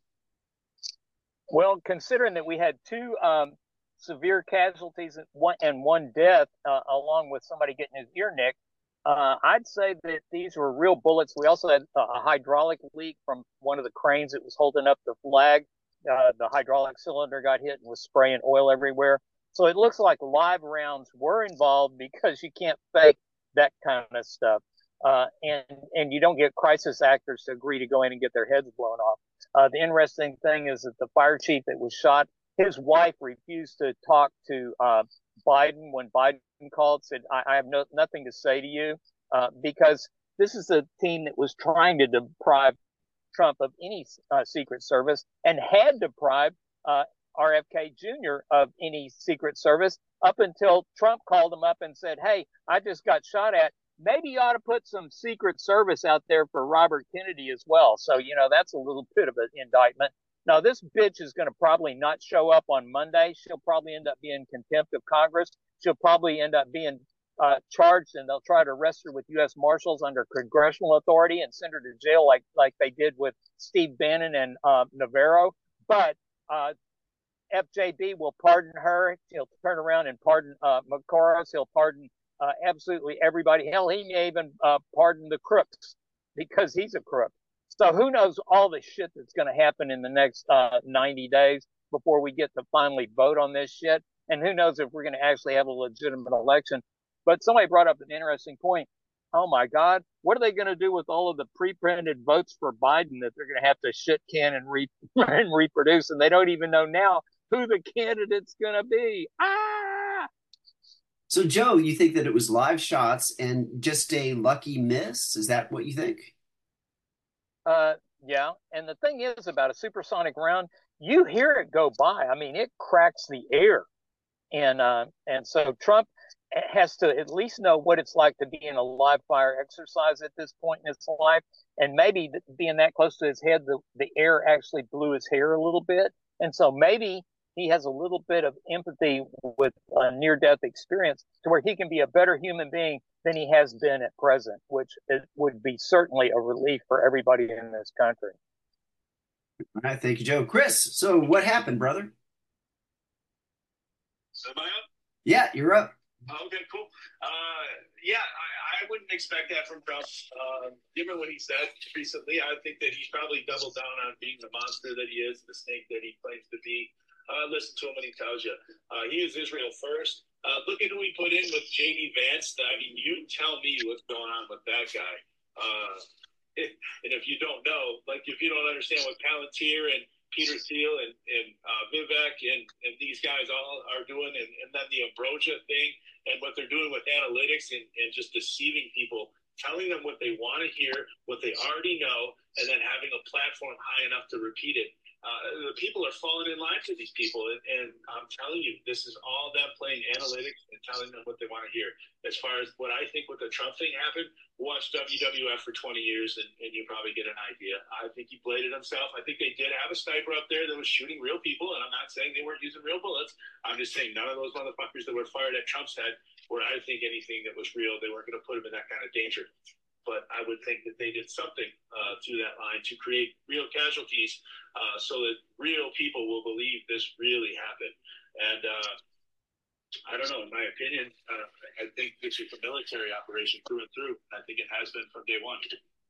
Well, considering that we had two um, severe casualties and one, and one death, uh, along with somebody getting his ear nicked, uh, I'd say that these were real bullets. We also had a hydraulic leak from one of the cranes that was holding up the flag. Uh, the hydraulic cylinder got hit and was spraying oil everywhere. So it looks like live rounds were involved because you can't fake that kind of stuff. Uh, and, and you don't get crisis actors to agree to go in and get their heads blown off. Uh, the interesting thing is that the fire chief that was shot, his wife refused to talk to uh, Biden when Biden called, said, I, I have no, nothing to say to you, uh, because this is a team that was trying to deprive Trump of any uh, Secret Service and had deprived uh, R F K Junior of any Secret Service up until Trump called him up and said, hey, I just got shot at. Maybe you ought to put some Secret Service out there for Robert Kennedy as well. So, you know, that's a little bit of an indictment. Now, this bitch is going to probably not show up on Monday. She'll probably end up being contempt of Congress. She'll probably end up being uh, charged, and they'll try to arrest her with U S Marshals under congressional authority and send her to jail like like they did with Steve Bannon and uh, Navarro. But uh, F J B will pardon her. He'll turn around and pardon uh, Macoros. He'll pardon Uh, absolutely everybody. Hell, he may even uh, pardon the crooks because he's a crook. So who knows all the shit that's going to happen in the next uh, ninety days before we get to finally vote on this shit. and who knows if we're going to actually have a legitimate election. But somebody brought up an interesting point. Oh my God, what are they going to do with all of the pre-printed votes for Biden that they're going to have to shit can and, re- and reproduce, and they don't even know now who the candidate's going to be? Ah! So, Joe, you think that it was live shots and just a lucky miss? Is that what you think? Uh, yeah. And the thing is about a supersonic round, you hear it go by. I mean, it cracks the air. And uh, and so Trump has to at least know what it's like to be in a live fire exercise at this point in his life. And maybe being that close to his head, the, the air actually blew his hair a little bit. And so maybe he has a little bit of empathy with a near-death experience to where he can be a better human being than he has been at present, which it would be certainly a relief for everybody in this country. All right, thank you, Joe. Chris, so what happened, brother? Am I up? Yeah, you're up. Okay, cool. Uh, yeah, I, I wouldn't expect that from Trump. Uh, given what he said recently, I think that he's probably doubled down on being the monster that he is, the snake that he claims to be. Uh, listen to him when he tells you. Uh, he is Israel first. Uh, look at who he put in with J D Vance. I mean, you tell me what's going on with that guy. Uh, and if you don't know, like if you don't understand what Palantir and Peter Thiel and, and uh, Vivek and, and these guys all are doing, and, and then the Ambrosia thing and what they're doing with analytics and, and just deceiving people, telling them what they want to hear, what they already know, and then having a platform high enough to repeat it. Uh, the people are falling in line for these people, and, and I'm telling you, this is all them playing analytics and telling them what they want to hear. As far as what I think with the Trump thing happened, watch W W F for twenty years, and, and you probably get an idea. I think he bladed himself. I think they did have a sniper up there that was shooting real people, and I'm not saying they weren't using real bullets. I'm just saying none of those motherfuckers that were fired at Trump's head were, I think, anything that was real. They weren't going to put him in that kind of danger. But I would think that they did something uh, to that line to create real casualties uh, so that real people will believe this really happened. And uh, I don't know, in my opinion, uh, I think this is a military operation through and through. I think it has been from day one.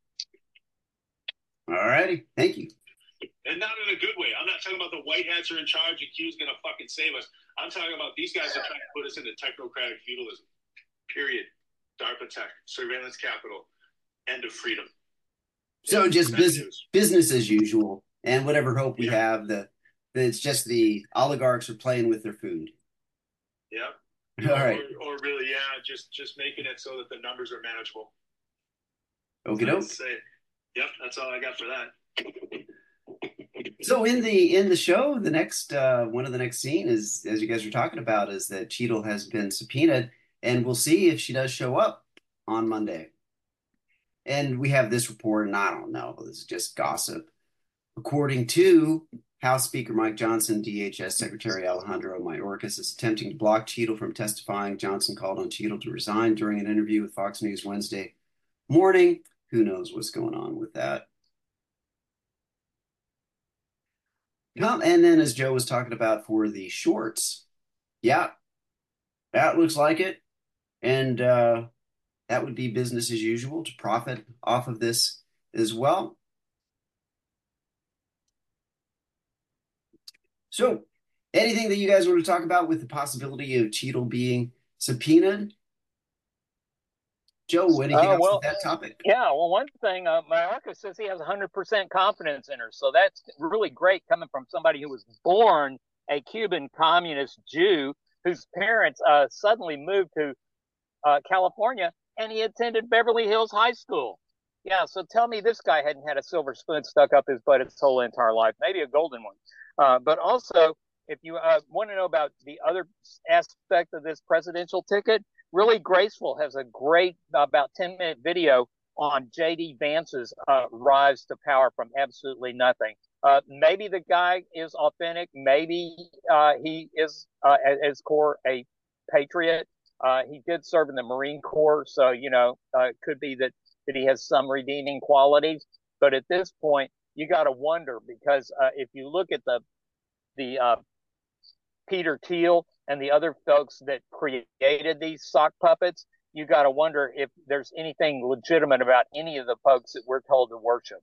All righty. Thank you. And not in a good way. I'm not talking about the white hats are in charge and Q's going to fucking save us. I'm talking about these guys are trying to put us into technocratic feudalism. Period. DARPA tech, surveillance capital. End of freedom. So just business, business as usual, and whatever hope we yeah. have that, that it's just the oligarchs are playing with their food. Yeah. All right. Or, or really, yeah, just just making it so that the numbers are manageable. Okie doke. Yep, that's all I got for that. So in the in the show, the next uh, one of the next scene is, as you guys were talking about, is that Cheadle has been subpoenaed, and we'll see if she does show up on Monday. And we have this report, and I don't know, this is just gossip. According to House Speaker Mike Johnson, D H S Secretary Alejandro Mayorkas is attempting to block Cheadle from testifying. Johnson called on Cheadle to resign during an interview with Fox News Wednesday morning. Who knows what's going on with that? And then, as Joe was talking about for the shorts, yeah, that looks like it. And uh, that would be business as usual to profit off of this as well. So, anything that you guys want to talk about with the possibility of Cheadle being subpoenaed? Joe, anything uh, else well, with that topic? Yeah, well, one thing, uh, Mayorkas says he has one hundred percent confidence in her. So that's really great coming from somebody who was born a Cuban communist Jew whose parents uh, suddenly moved to uh, California, and he attended Beverly Hills High School. Yeah, so tell me this guy hadn't had a silver spoon stuck up his butt his whole entire life, maybe a golden one. Uh, but also, if you uh, want to know about the other aspect of this presidential ticket, Really Graceful has a great about ten minute video on J D Vance's uh, rise to power from absolutely nothing. Uh, maybe the guy is authentic. Maybe uh, he is uh, at his core a patriot. Uh, he did serve in the Marine Corps, so you know uh, it could be that that he has some redeeming qualities. But at this point, you got to wonder because uh, if you look at the the uh, Peter Thiel and the other folks that created these sock puppets, you got to wonder if there's anything legitimate about any of the folks that we're told to worship.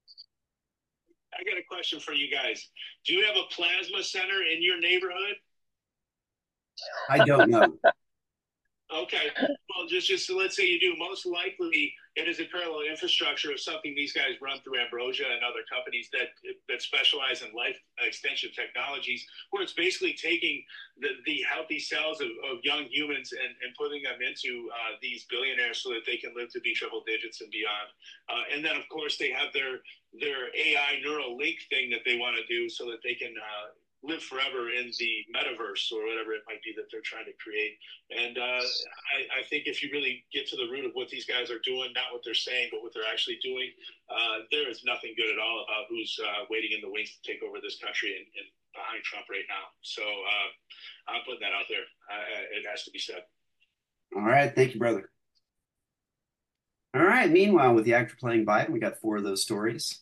I got a question for you guys. Do you have a plasma center in your neighborhood? I don't know. Okay. Well, just just so let's say you do. Most likely, it is a parallel infrastructure of something these guys run through Ambrosia and other companies that that specialize in life extension technologies, where it's basically taking the, the healthy cells of, of young humans and, and putting them into uh, these billionaires so that they can live to be triple digits and beyond. Uh, and then, of course, they have their their A I neural link thing that they want to do so that they can uh, live forever in the metaverse or whatever it might be that they're trying to create. And uh, I, I think if you really get to the root of what these guys are doing, not what they're saying, but what they're actually doing, uh, there is nothing good at all about who's uh, waiting in the wings to take over this country and, and behind Trump right now. So uh, I'm putting that out there. Uh, it has to be said. All right. Thank you, brother. All right. Meanwhile, with the actor playing Biden, we got four of those stories.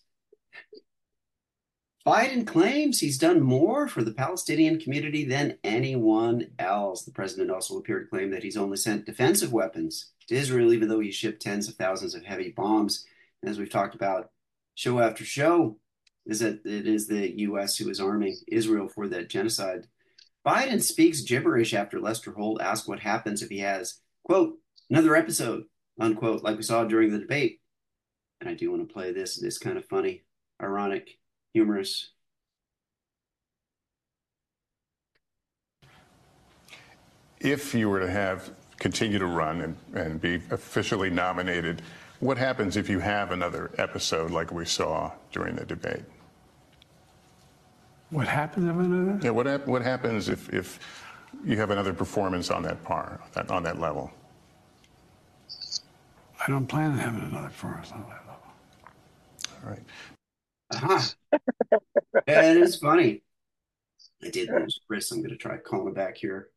Biden claims he's done more for the Palestinian community than anyone else. The president also appeared to claim that he's only sent defensive weapons to Israel, even though he shipped tens of thousands of heavy bombs. And as we've talked about show after show, is that it is the U S who is arming Israel for that genocide. Biden speaks gibberish after Lester Holt asked what happens if he has, quote, another episode, unquote, like we saw during the debate. And I do want to play this. It is kind of funny, ironic, humorous. If you were to have continue to run and, and be officially nominated, what happens if you have another episode like we saw during the debate? What happens if another? Yeah, what hap- what happens if, if you have another performance on that par, that, on that level? I don't plan on having another performance on that level. All right. Uh-huh. Yeah, it is funny. I did lose Chris. I'm going to try calling him back here.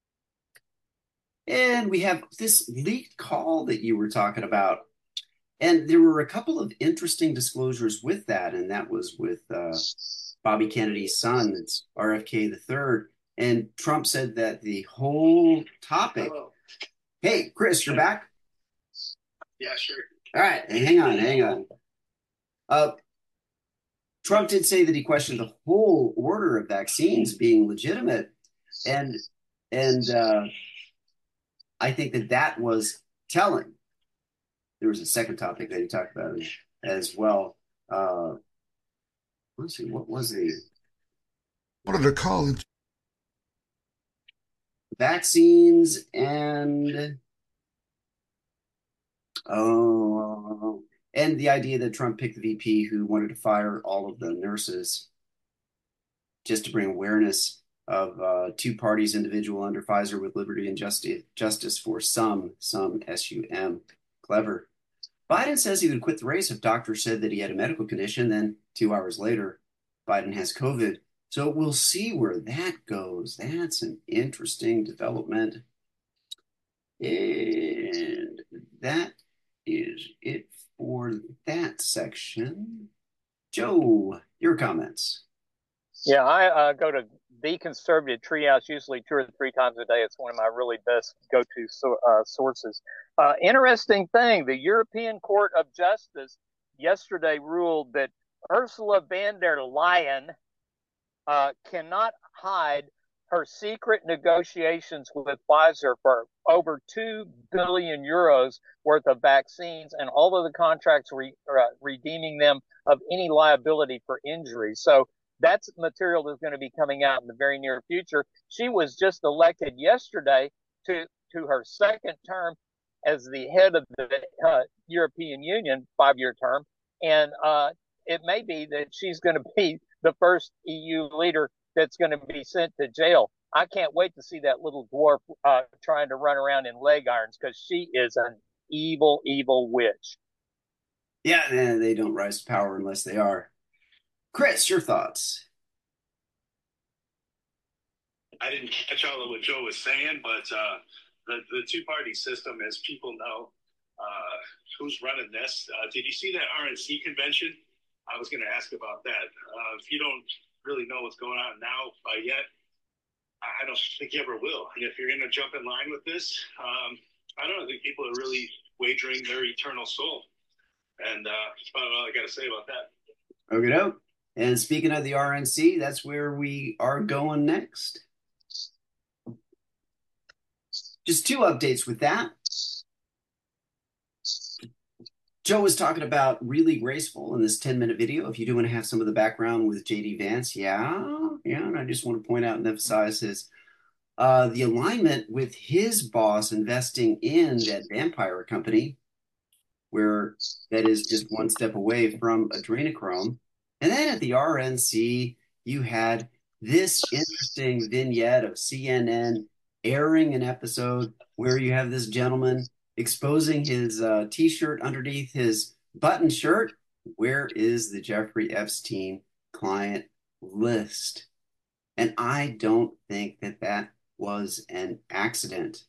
And we have this leaked call that you were talking about. And there were a couple of interesting disclosures with that. And that was with uh, Bobby Kennedy's son. It's R F K the third. And Trump said that the whole topic. Hello. Hey, Chris, you're back? Yeah, sure. All right. Hang on, hang on. Uh, Trump did say that he questioned the whole order of vaccines being legitimate, and and uh, I think that that was telling. There was a second topic that he talked about as well. Uh, let's see, what was the what are the college vaccines and oh. And the idea that Trump picked the V P who wanted to fire all of the nurses just to bring awareness of uh, two parties, individual under Pfizer with liberty and justice, justice for some, some S U M. Clever. Biden says he would quit the race if doctors said that he had a medical condition. Then two hours later, Biden has COVID. So we'll see where that goes. That's an interesting development. And that is it for that section. Joe, your comments. Yeah, I uh, go to the Conservative Treehouse usually two or three times a day. It's one of my really best go-to so, uh, sources. Uh, interesting thing, the European Court of Justice yesterday ruled that Ursula von der Leyen uh, cannot hide her secret negotiations with Pfizer for over two billion euros worth of vaccines and all of the contracts re, uh, redeeming them of any liability for injury. So that's material that's going to be coming out in the very near future. She was just elected yesterday to, to her second term as the head of the uh, European Union, five-year term. And uh, it may be that she's going to be the first E U leader that's going to be sent to jail. I can't wait to see that little dwarf uh, trying to run around in leg irons because she is an evil, evil witch. Yeah, they don't rise to power unless they are. Chris, your thoughts? I didn't catch all of what Joe was saying, but uh, the, the two-party system, as people know, uh, who's running this. Uh, did you see that R N C convention? I was going to ask about that. Uh, if you don't really know what's going on now uh, yet, I don't think you ever will. And if you're going to jump in line with this, um, I don't think people are really wagering their eternal soul. And uh, that's about all I got to say about that. Okay, no. And speaking of the R N C, that's where we are going next. just two updates with that. Joe was talking about really graceful in this ten minute video. If you do want to have some of the background with J D Vance, yeah, yeah. And I just want to point out and emphasize his uh, the alignment with his boss investing in that vampire company, where that is just one step away from adrenochrome. And then at the R N C, you had this interesting vignette of C N N airing an episode where you have this gentleman exposing his uh, T-shirt underneath his button shirt. Where is the Jeffrey Epstein client list? And I don't think that that was an accident.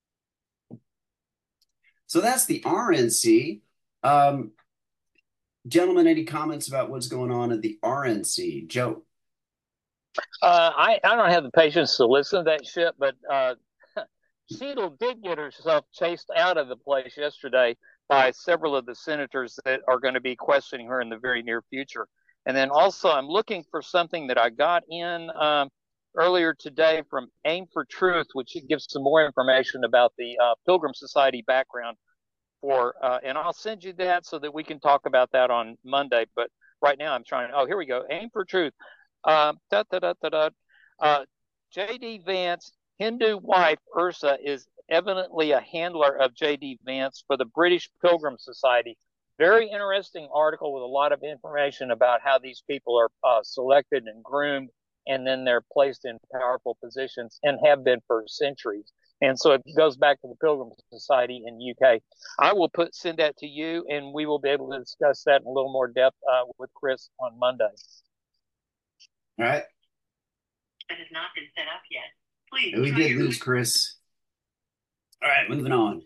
So that's the R N C. Um, gentlemen, any comments about what's going on at the R N C? Joe? Uh, I, I don't have the patience to listen to that shit, but uh, Sheetal did get herself chased out of the place yesterday by several of the senators that are going to be questioning her in the very near future. And then also, I'm looking for something that I got in um, earlier today from Aim for Truth, which gives some more information about the uh, Pilgrim Society background for, uh, and I'll send you that so that we can talk about that on Monday. But right now, I'm trying. Oh, here we go. Aim for Truth. Uh, da, da, da, da, da. Uh, J D Vance. Hindu wife Ursa is evidently a handler of J D Vance for the British Pilgrim Society. Very interesting article with a lot of information about how these people are uh, selected and groomed, and then they're placed in powerful positions and have been for centuries. And so it goes back to the Pilgrim Society in U K. I will put send that to you, and we will be able to discuss that in a little more depth uh, with Chris on Monday. All right. That has not been set up yet. Please. We did lose Chris. All right, moving on.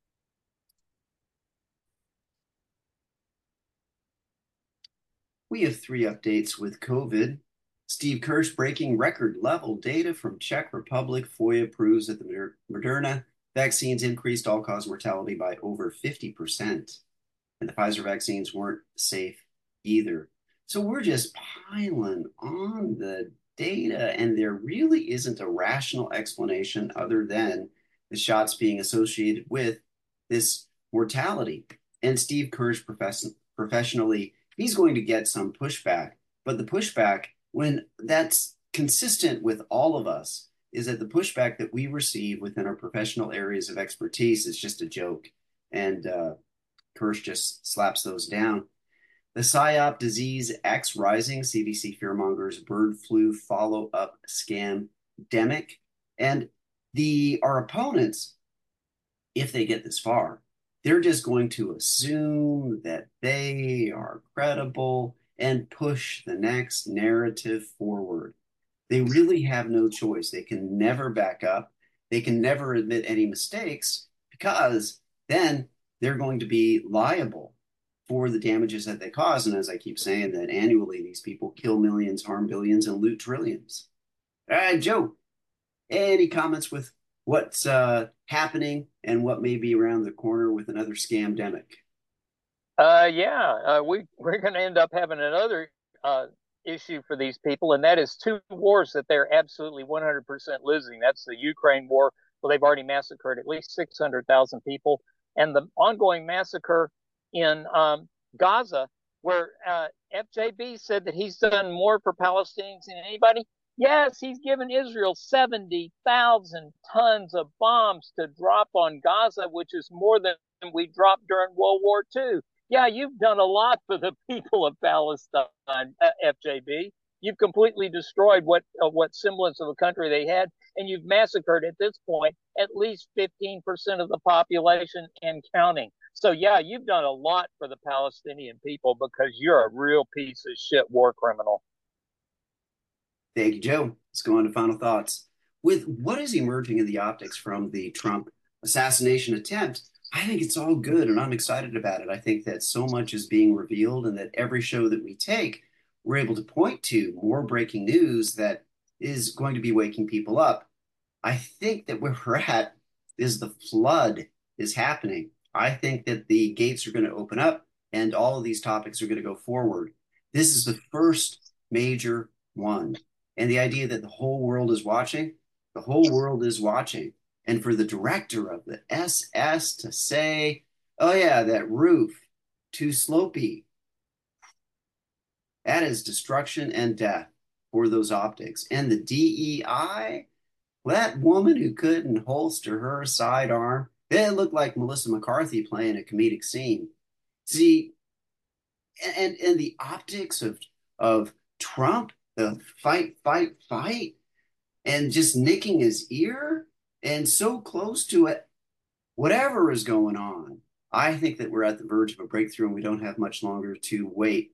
We have three updates with COVID. Steve Kirsch breaking record level data from Czech Republic. FOIA proves that the Moderna vaccines increased all-cause mortality by over fifty percent. And the Pfizer vaccines weren't safe either. So we're just piling on the data, and there really isn't a rational explanation other than the shots being associated with this mortality. And Steve Kirsch profess- professionally, he's going to get some pushback, but the pushback, when that's consistent with all of us, is that the pushback that we receive within our professional areas of expertise is just a joke. And uh, Kirsch just slaps those down. The PSYOP disease X rising, C D C fearmongers, bird flu follow-up scam-demic. And the our opponents, if they get this far, they're just going to assume that they are credible and push the next narrative forward. They really have no choice. They can never back up. They can never admit any mistakes, because then they're going to be liable for the damages that they cause. And as I keep saying, that annually these people kill millions, harm billions, and loot trillions. All right, Joe, any comments with what's uh, happening and what may be around the corner with another scam-demic? Uh, yeah, uh, we, we're going to end up having another uh, issue for these people, and that is two wars that they're absolutely one hundred percent losing. That's the Ukraine war, where they've already massacred at least six hundred thousand people, and the ongoing massacre in um, Gaza, where uh, F J B said that he's done more for Palestinians than anybody. Yes, he's given Israel seventy thousand tons of bombs to drop on Gaza, which is more than we dropped during World War Two. Yeah, you've done a lot for the people of Palestine, uh, F J B. You've completely destroyed what uh, what semblance of a country they had, and you've massacred at this point at least fifteen percent of the population and counting. So, yeah, you've done a lot for the Palestinian people, because you're a real piece of shit war criminal. Thank you, Joe. Let's go on to final thoughts. With what is emerging in the optics from the Trump assassination attempt, I think it's all good, and I'm excited about it. I think that so much is being revealed, and that every show that we take, we're able to point to more breaking news that is going to be waking people up. I think that where we're at is the flood is happening. I think that the gates are going to open up, and all of these topics are going to go forward. This is the first major one. And the idea that the whole world is watching, the whole world is watching. And for the director of the S S to say, oh yeah, that roof, too slopey, that is destruction and death for those optics. And the D E I, that woman who couldn't holster her sidearm, it looked like Melissa McCarthy playing a comedic scene. See, and and the optics of of Trump, the fight, fight, fight, and just nicking his ear and so close to it, whatever is going on. I think that we're at the verge of a breakthrough and we don't have much longer to wait.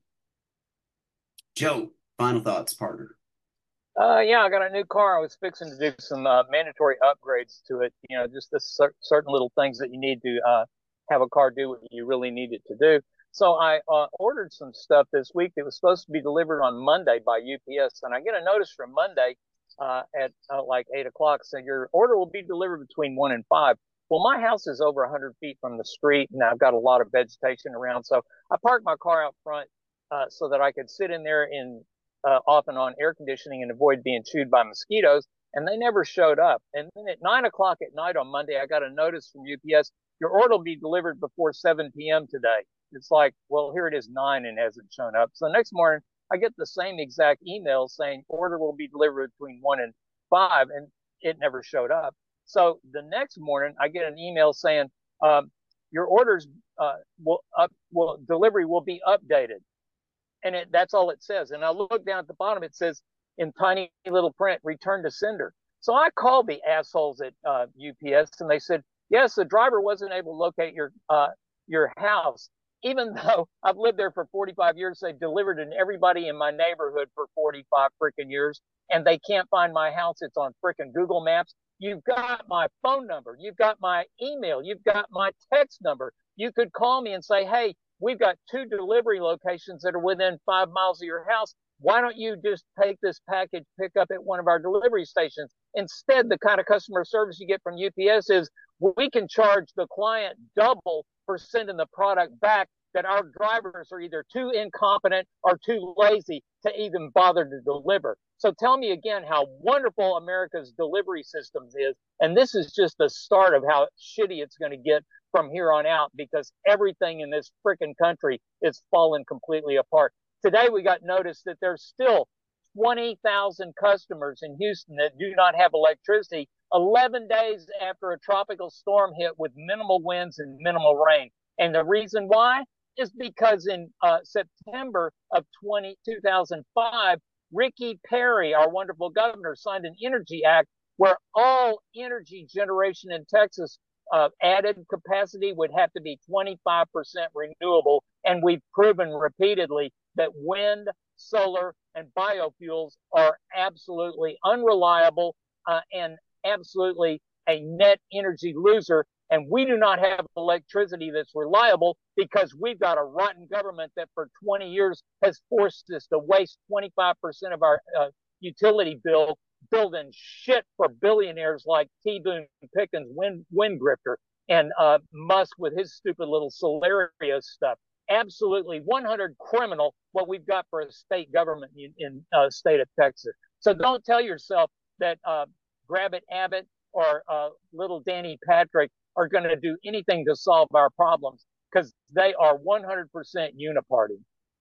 Joe, final thoughts, partner. Uh, yeah, I got a new car. I was fixing to do some uh, mandatory upgrades to it. You know, just the cer- certain little things that you need to uh, have a car do what you really need it to do. So I uh, ordered some stuff this week that was supposed to be delivered on Monday by U P S, and I get a notice from Monday uh, at uh, like eight o'clock saying your order will be delivered between one and five. Well, my house is over one hundred feet from the street, and I've got a lot of vegetation around, so I parked my car out front uh, so that I could sit in there in uh, off and on air conditioning and avoid being chewed by mosquitoes, and they never showed up. And then at nine o'clock at night on Monday, I got a notice from U P S, your order will be delivered before seven p.m. today. It's like, well, here it is nine and hasn't shown up. So the next morning, I get the same exact email saying order will be delivered between one and five, and it never showed up. So the next morning, I get an email saying um, your orders uh, will up, will delivery will be updated, and it, that's all it says. And I look down at the bottom, it says in tiny little print, return to sender. So I called the assholes at uh, U P S, and they said, yes, the driver wasn't able to locate your uh, your house. Even though I've lived there for forty-five years, they've delivered to everybody in my neighborhood for forty-five freaking years, and they can't find my house. It's on freaking Google Maps. You've got my phone number. You've got my email. You've got my text number. You could call me and say, hey, we've got two delivery locations that are within five miles of your house. Why don't you just take this package, pick up at one of our delivery stations? Instead, the kind of customer service you get from U P S is we can charge the client double for sending the product back, that our drivers are either too incompetent or too lazy to even bother to deliver. So tell me again how wonderful America's delivery systems is. And this is just the start of how shitty it's going to get from here on out, because everything in this freaking country is falling completely apart. Today, we got notice that there's still twenty thousand customers in Houston that do not have electricity eleven days after a tropical storm hit with minimal winds and minimal rain. And the reason why is because in uh, September of two thousand five, Ricky Perry, our wonderful governor, signed an energy act where all energy generation in Texas uh, added capacity would have to be twenty-five percent renewable. And we've proven repeatedly that wind, solar, and biofuels are absolutely unreliable uh, and absolutely a net energy loser. And we do not have electricity that's reliable because we've got a rotten government that for twenty years has forced us to waste twenty-five percent of our uh, utility bill building shit for billionaires like T. Boone Pickens, Wind, Wind Grifter, and uh, Musk with his stupid little Solaria stuff. Absolutely one hundred criminal what we've got for a state government in, in uh, state of Texas. So don't tell yourself that uh, Grabbit Abbott or uh, little Danny Patrick are going to do anything to solve our problems, because they are one hundred percent uniparty.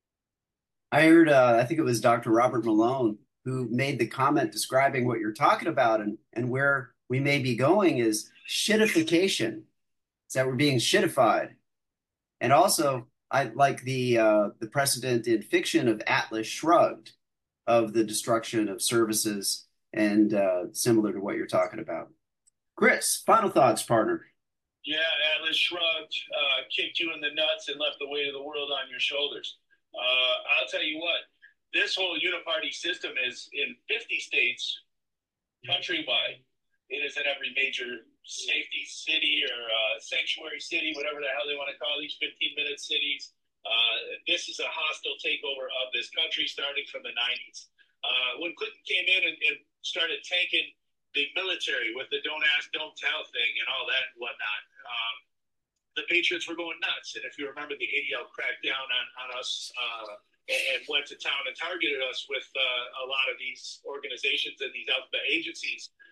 I heard, uh, I think it was Doctor Robert Malone who made the comment describing what you're talking about, and, and where we may be going is shitification. Is that we're being shitified. And also, I like the uh, the precedent in fiction of Atlas Shrugged, of the destruction of services, and uh, similar to what you're talking about. Chris, final thoughts, partner. Yeah, Atlas Shrugged, uh, kicked you in the nuts and left the weight of the world on your shoulders. Uh, I'll tell you what, this whole uniparty system is in fifty states, countrywide. It is in every major safety city or uh, sanctuary city, whatever the hell they want to call these fifteen-minute cities. Uh, this is a hostile takeover of this country starting from the nineties. Uh, when Clinton came in and, and started tanking the military with the don't ask, don't tell thing and all that and whatnot, um, the Patriots were going nuts. And if you remember, the A D L cracked down on, on us uh, and, and went to town and targeted us with uh, a lot of these organizations and these alphabet agencies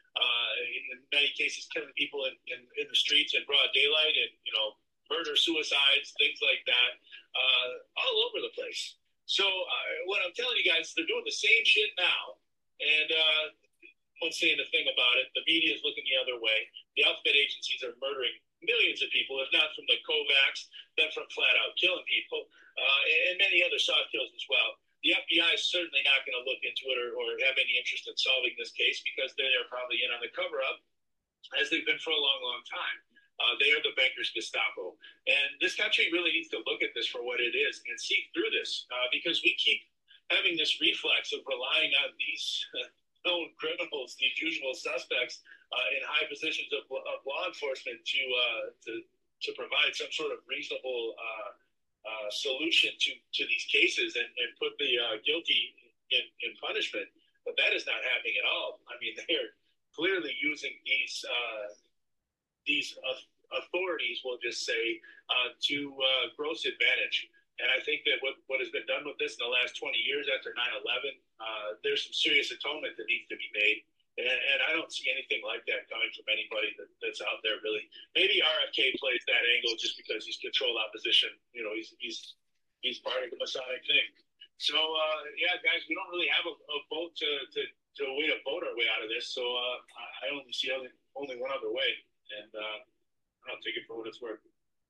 uh, in many cases killing people in, in, in the streets in broad daylight, and you know, murder, suicides, things like that, uh, all over the place. So uh, what I'm telling you guys, they're doing the same shit now, and uh, no one's saying a thing about it. The media is looking the other way. The alphabet agencies are murdering millions of people, if not from the Kovacs, then from flat out killing people, uh, and many other soft kills as well. The F B I is certainly not going to look into it or, or have any interest in solving this case because they are probably in on the cover-up, as they've been for a long, long time. Uh, they are the bankers' Gestapo. And this country really needs to look at this for what it is and see through this, uh, because we keep having this reflex of relying on these uh, known criminals, these usual suspects uh, in high positions of, of law enforcement to, uh, to to provide some sort of reasonable uh, uh, solution to, to these cases and, and put the uh, guilty in, in punishment. But that is not happening at all. I mean, they're clearly using these uh, these authorities, we'll just say, uh, to uh, gross advantage. And I think that what, what has been done with this in the last twenty years after nine eleven, uh, there's some serious atonement that needs to be made. And, and I don't see anything like that coming from anybody that, that's out there, really. Maybe R F K plays that angle just because he's controlled opposition. You know, he's he's he's part of the Masonic thing. So, uh, yeah, guys, we don't really have a, a vote to, to, to a way to vote our way out of this. So uh, I only see only, only one other way. And uh, I'll take it for what it's worth.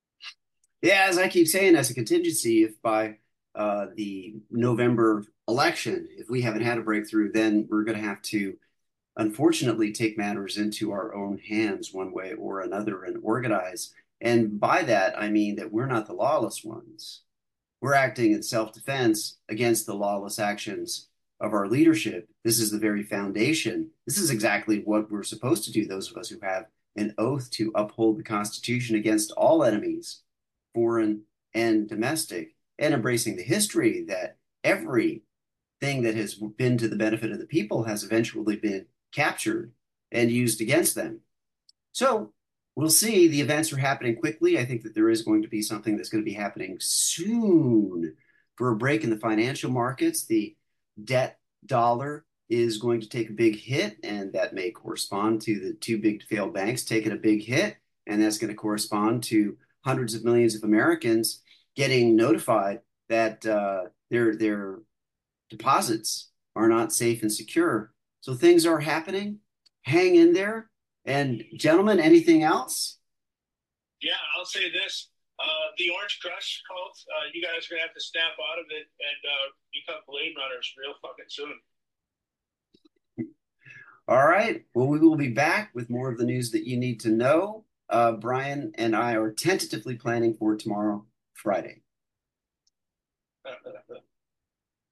Yeah, as I keep saying, as a contingency, if by uh, the November election, if we haven't had a breakthrough, then we're going to have to, unfortunately, take matters into our own hands one way or another and organize. And by that, I mean that we're not the lawless ones. We're acting in self-defense against the lawless actions of our leadership. This is the very foundation. This is exactly what we're supposed to do, those of us who have an oath to uphold the Constitution against all enemies, foreign and domestic, and embracing the history that everything that has been to the benefit of the people has eventually been captured and used against them. So we'll see. The events are happening quickly. I think that there is going to be something that's going to be happening soon for a break in the financial markets. The debt dollar is going to take a big hit, and that may correspond to the too big to fail banks taking a big hit, and that's going to correspond to hundreds of millions of Americans getting notified that uh, their their deposits are not safe and secure. So things are happening. Hang in there. And gentlemen, anything else? Yeah, I'll say this. Uh, the Orange Crush cult, uh, you guys are going to have to snap out of it and uh, become Blade Runners real fucking soon. All right. Well, we will be back with more of the news that you need to know. Uh, Brian and I are tentatively planning for tomorrow, Friday.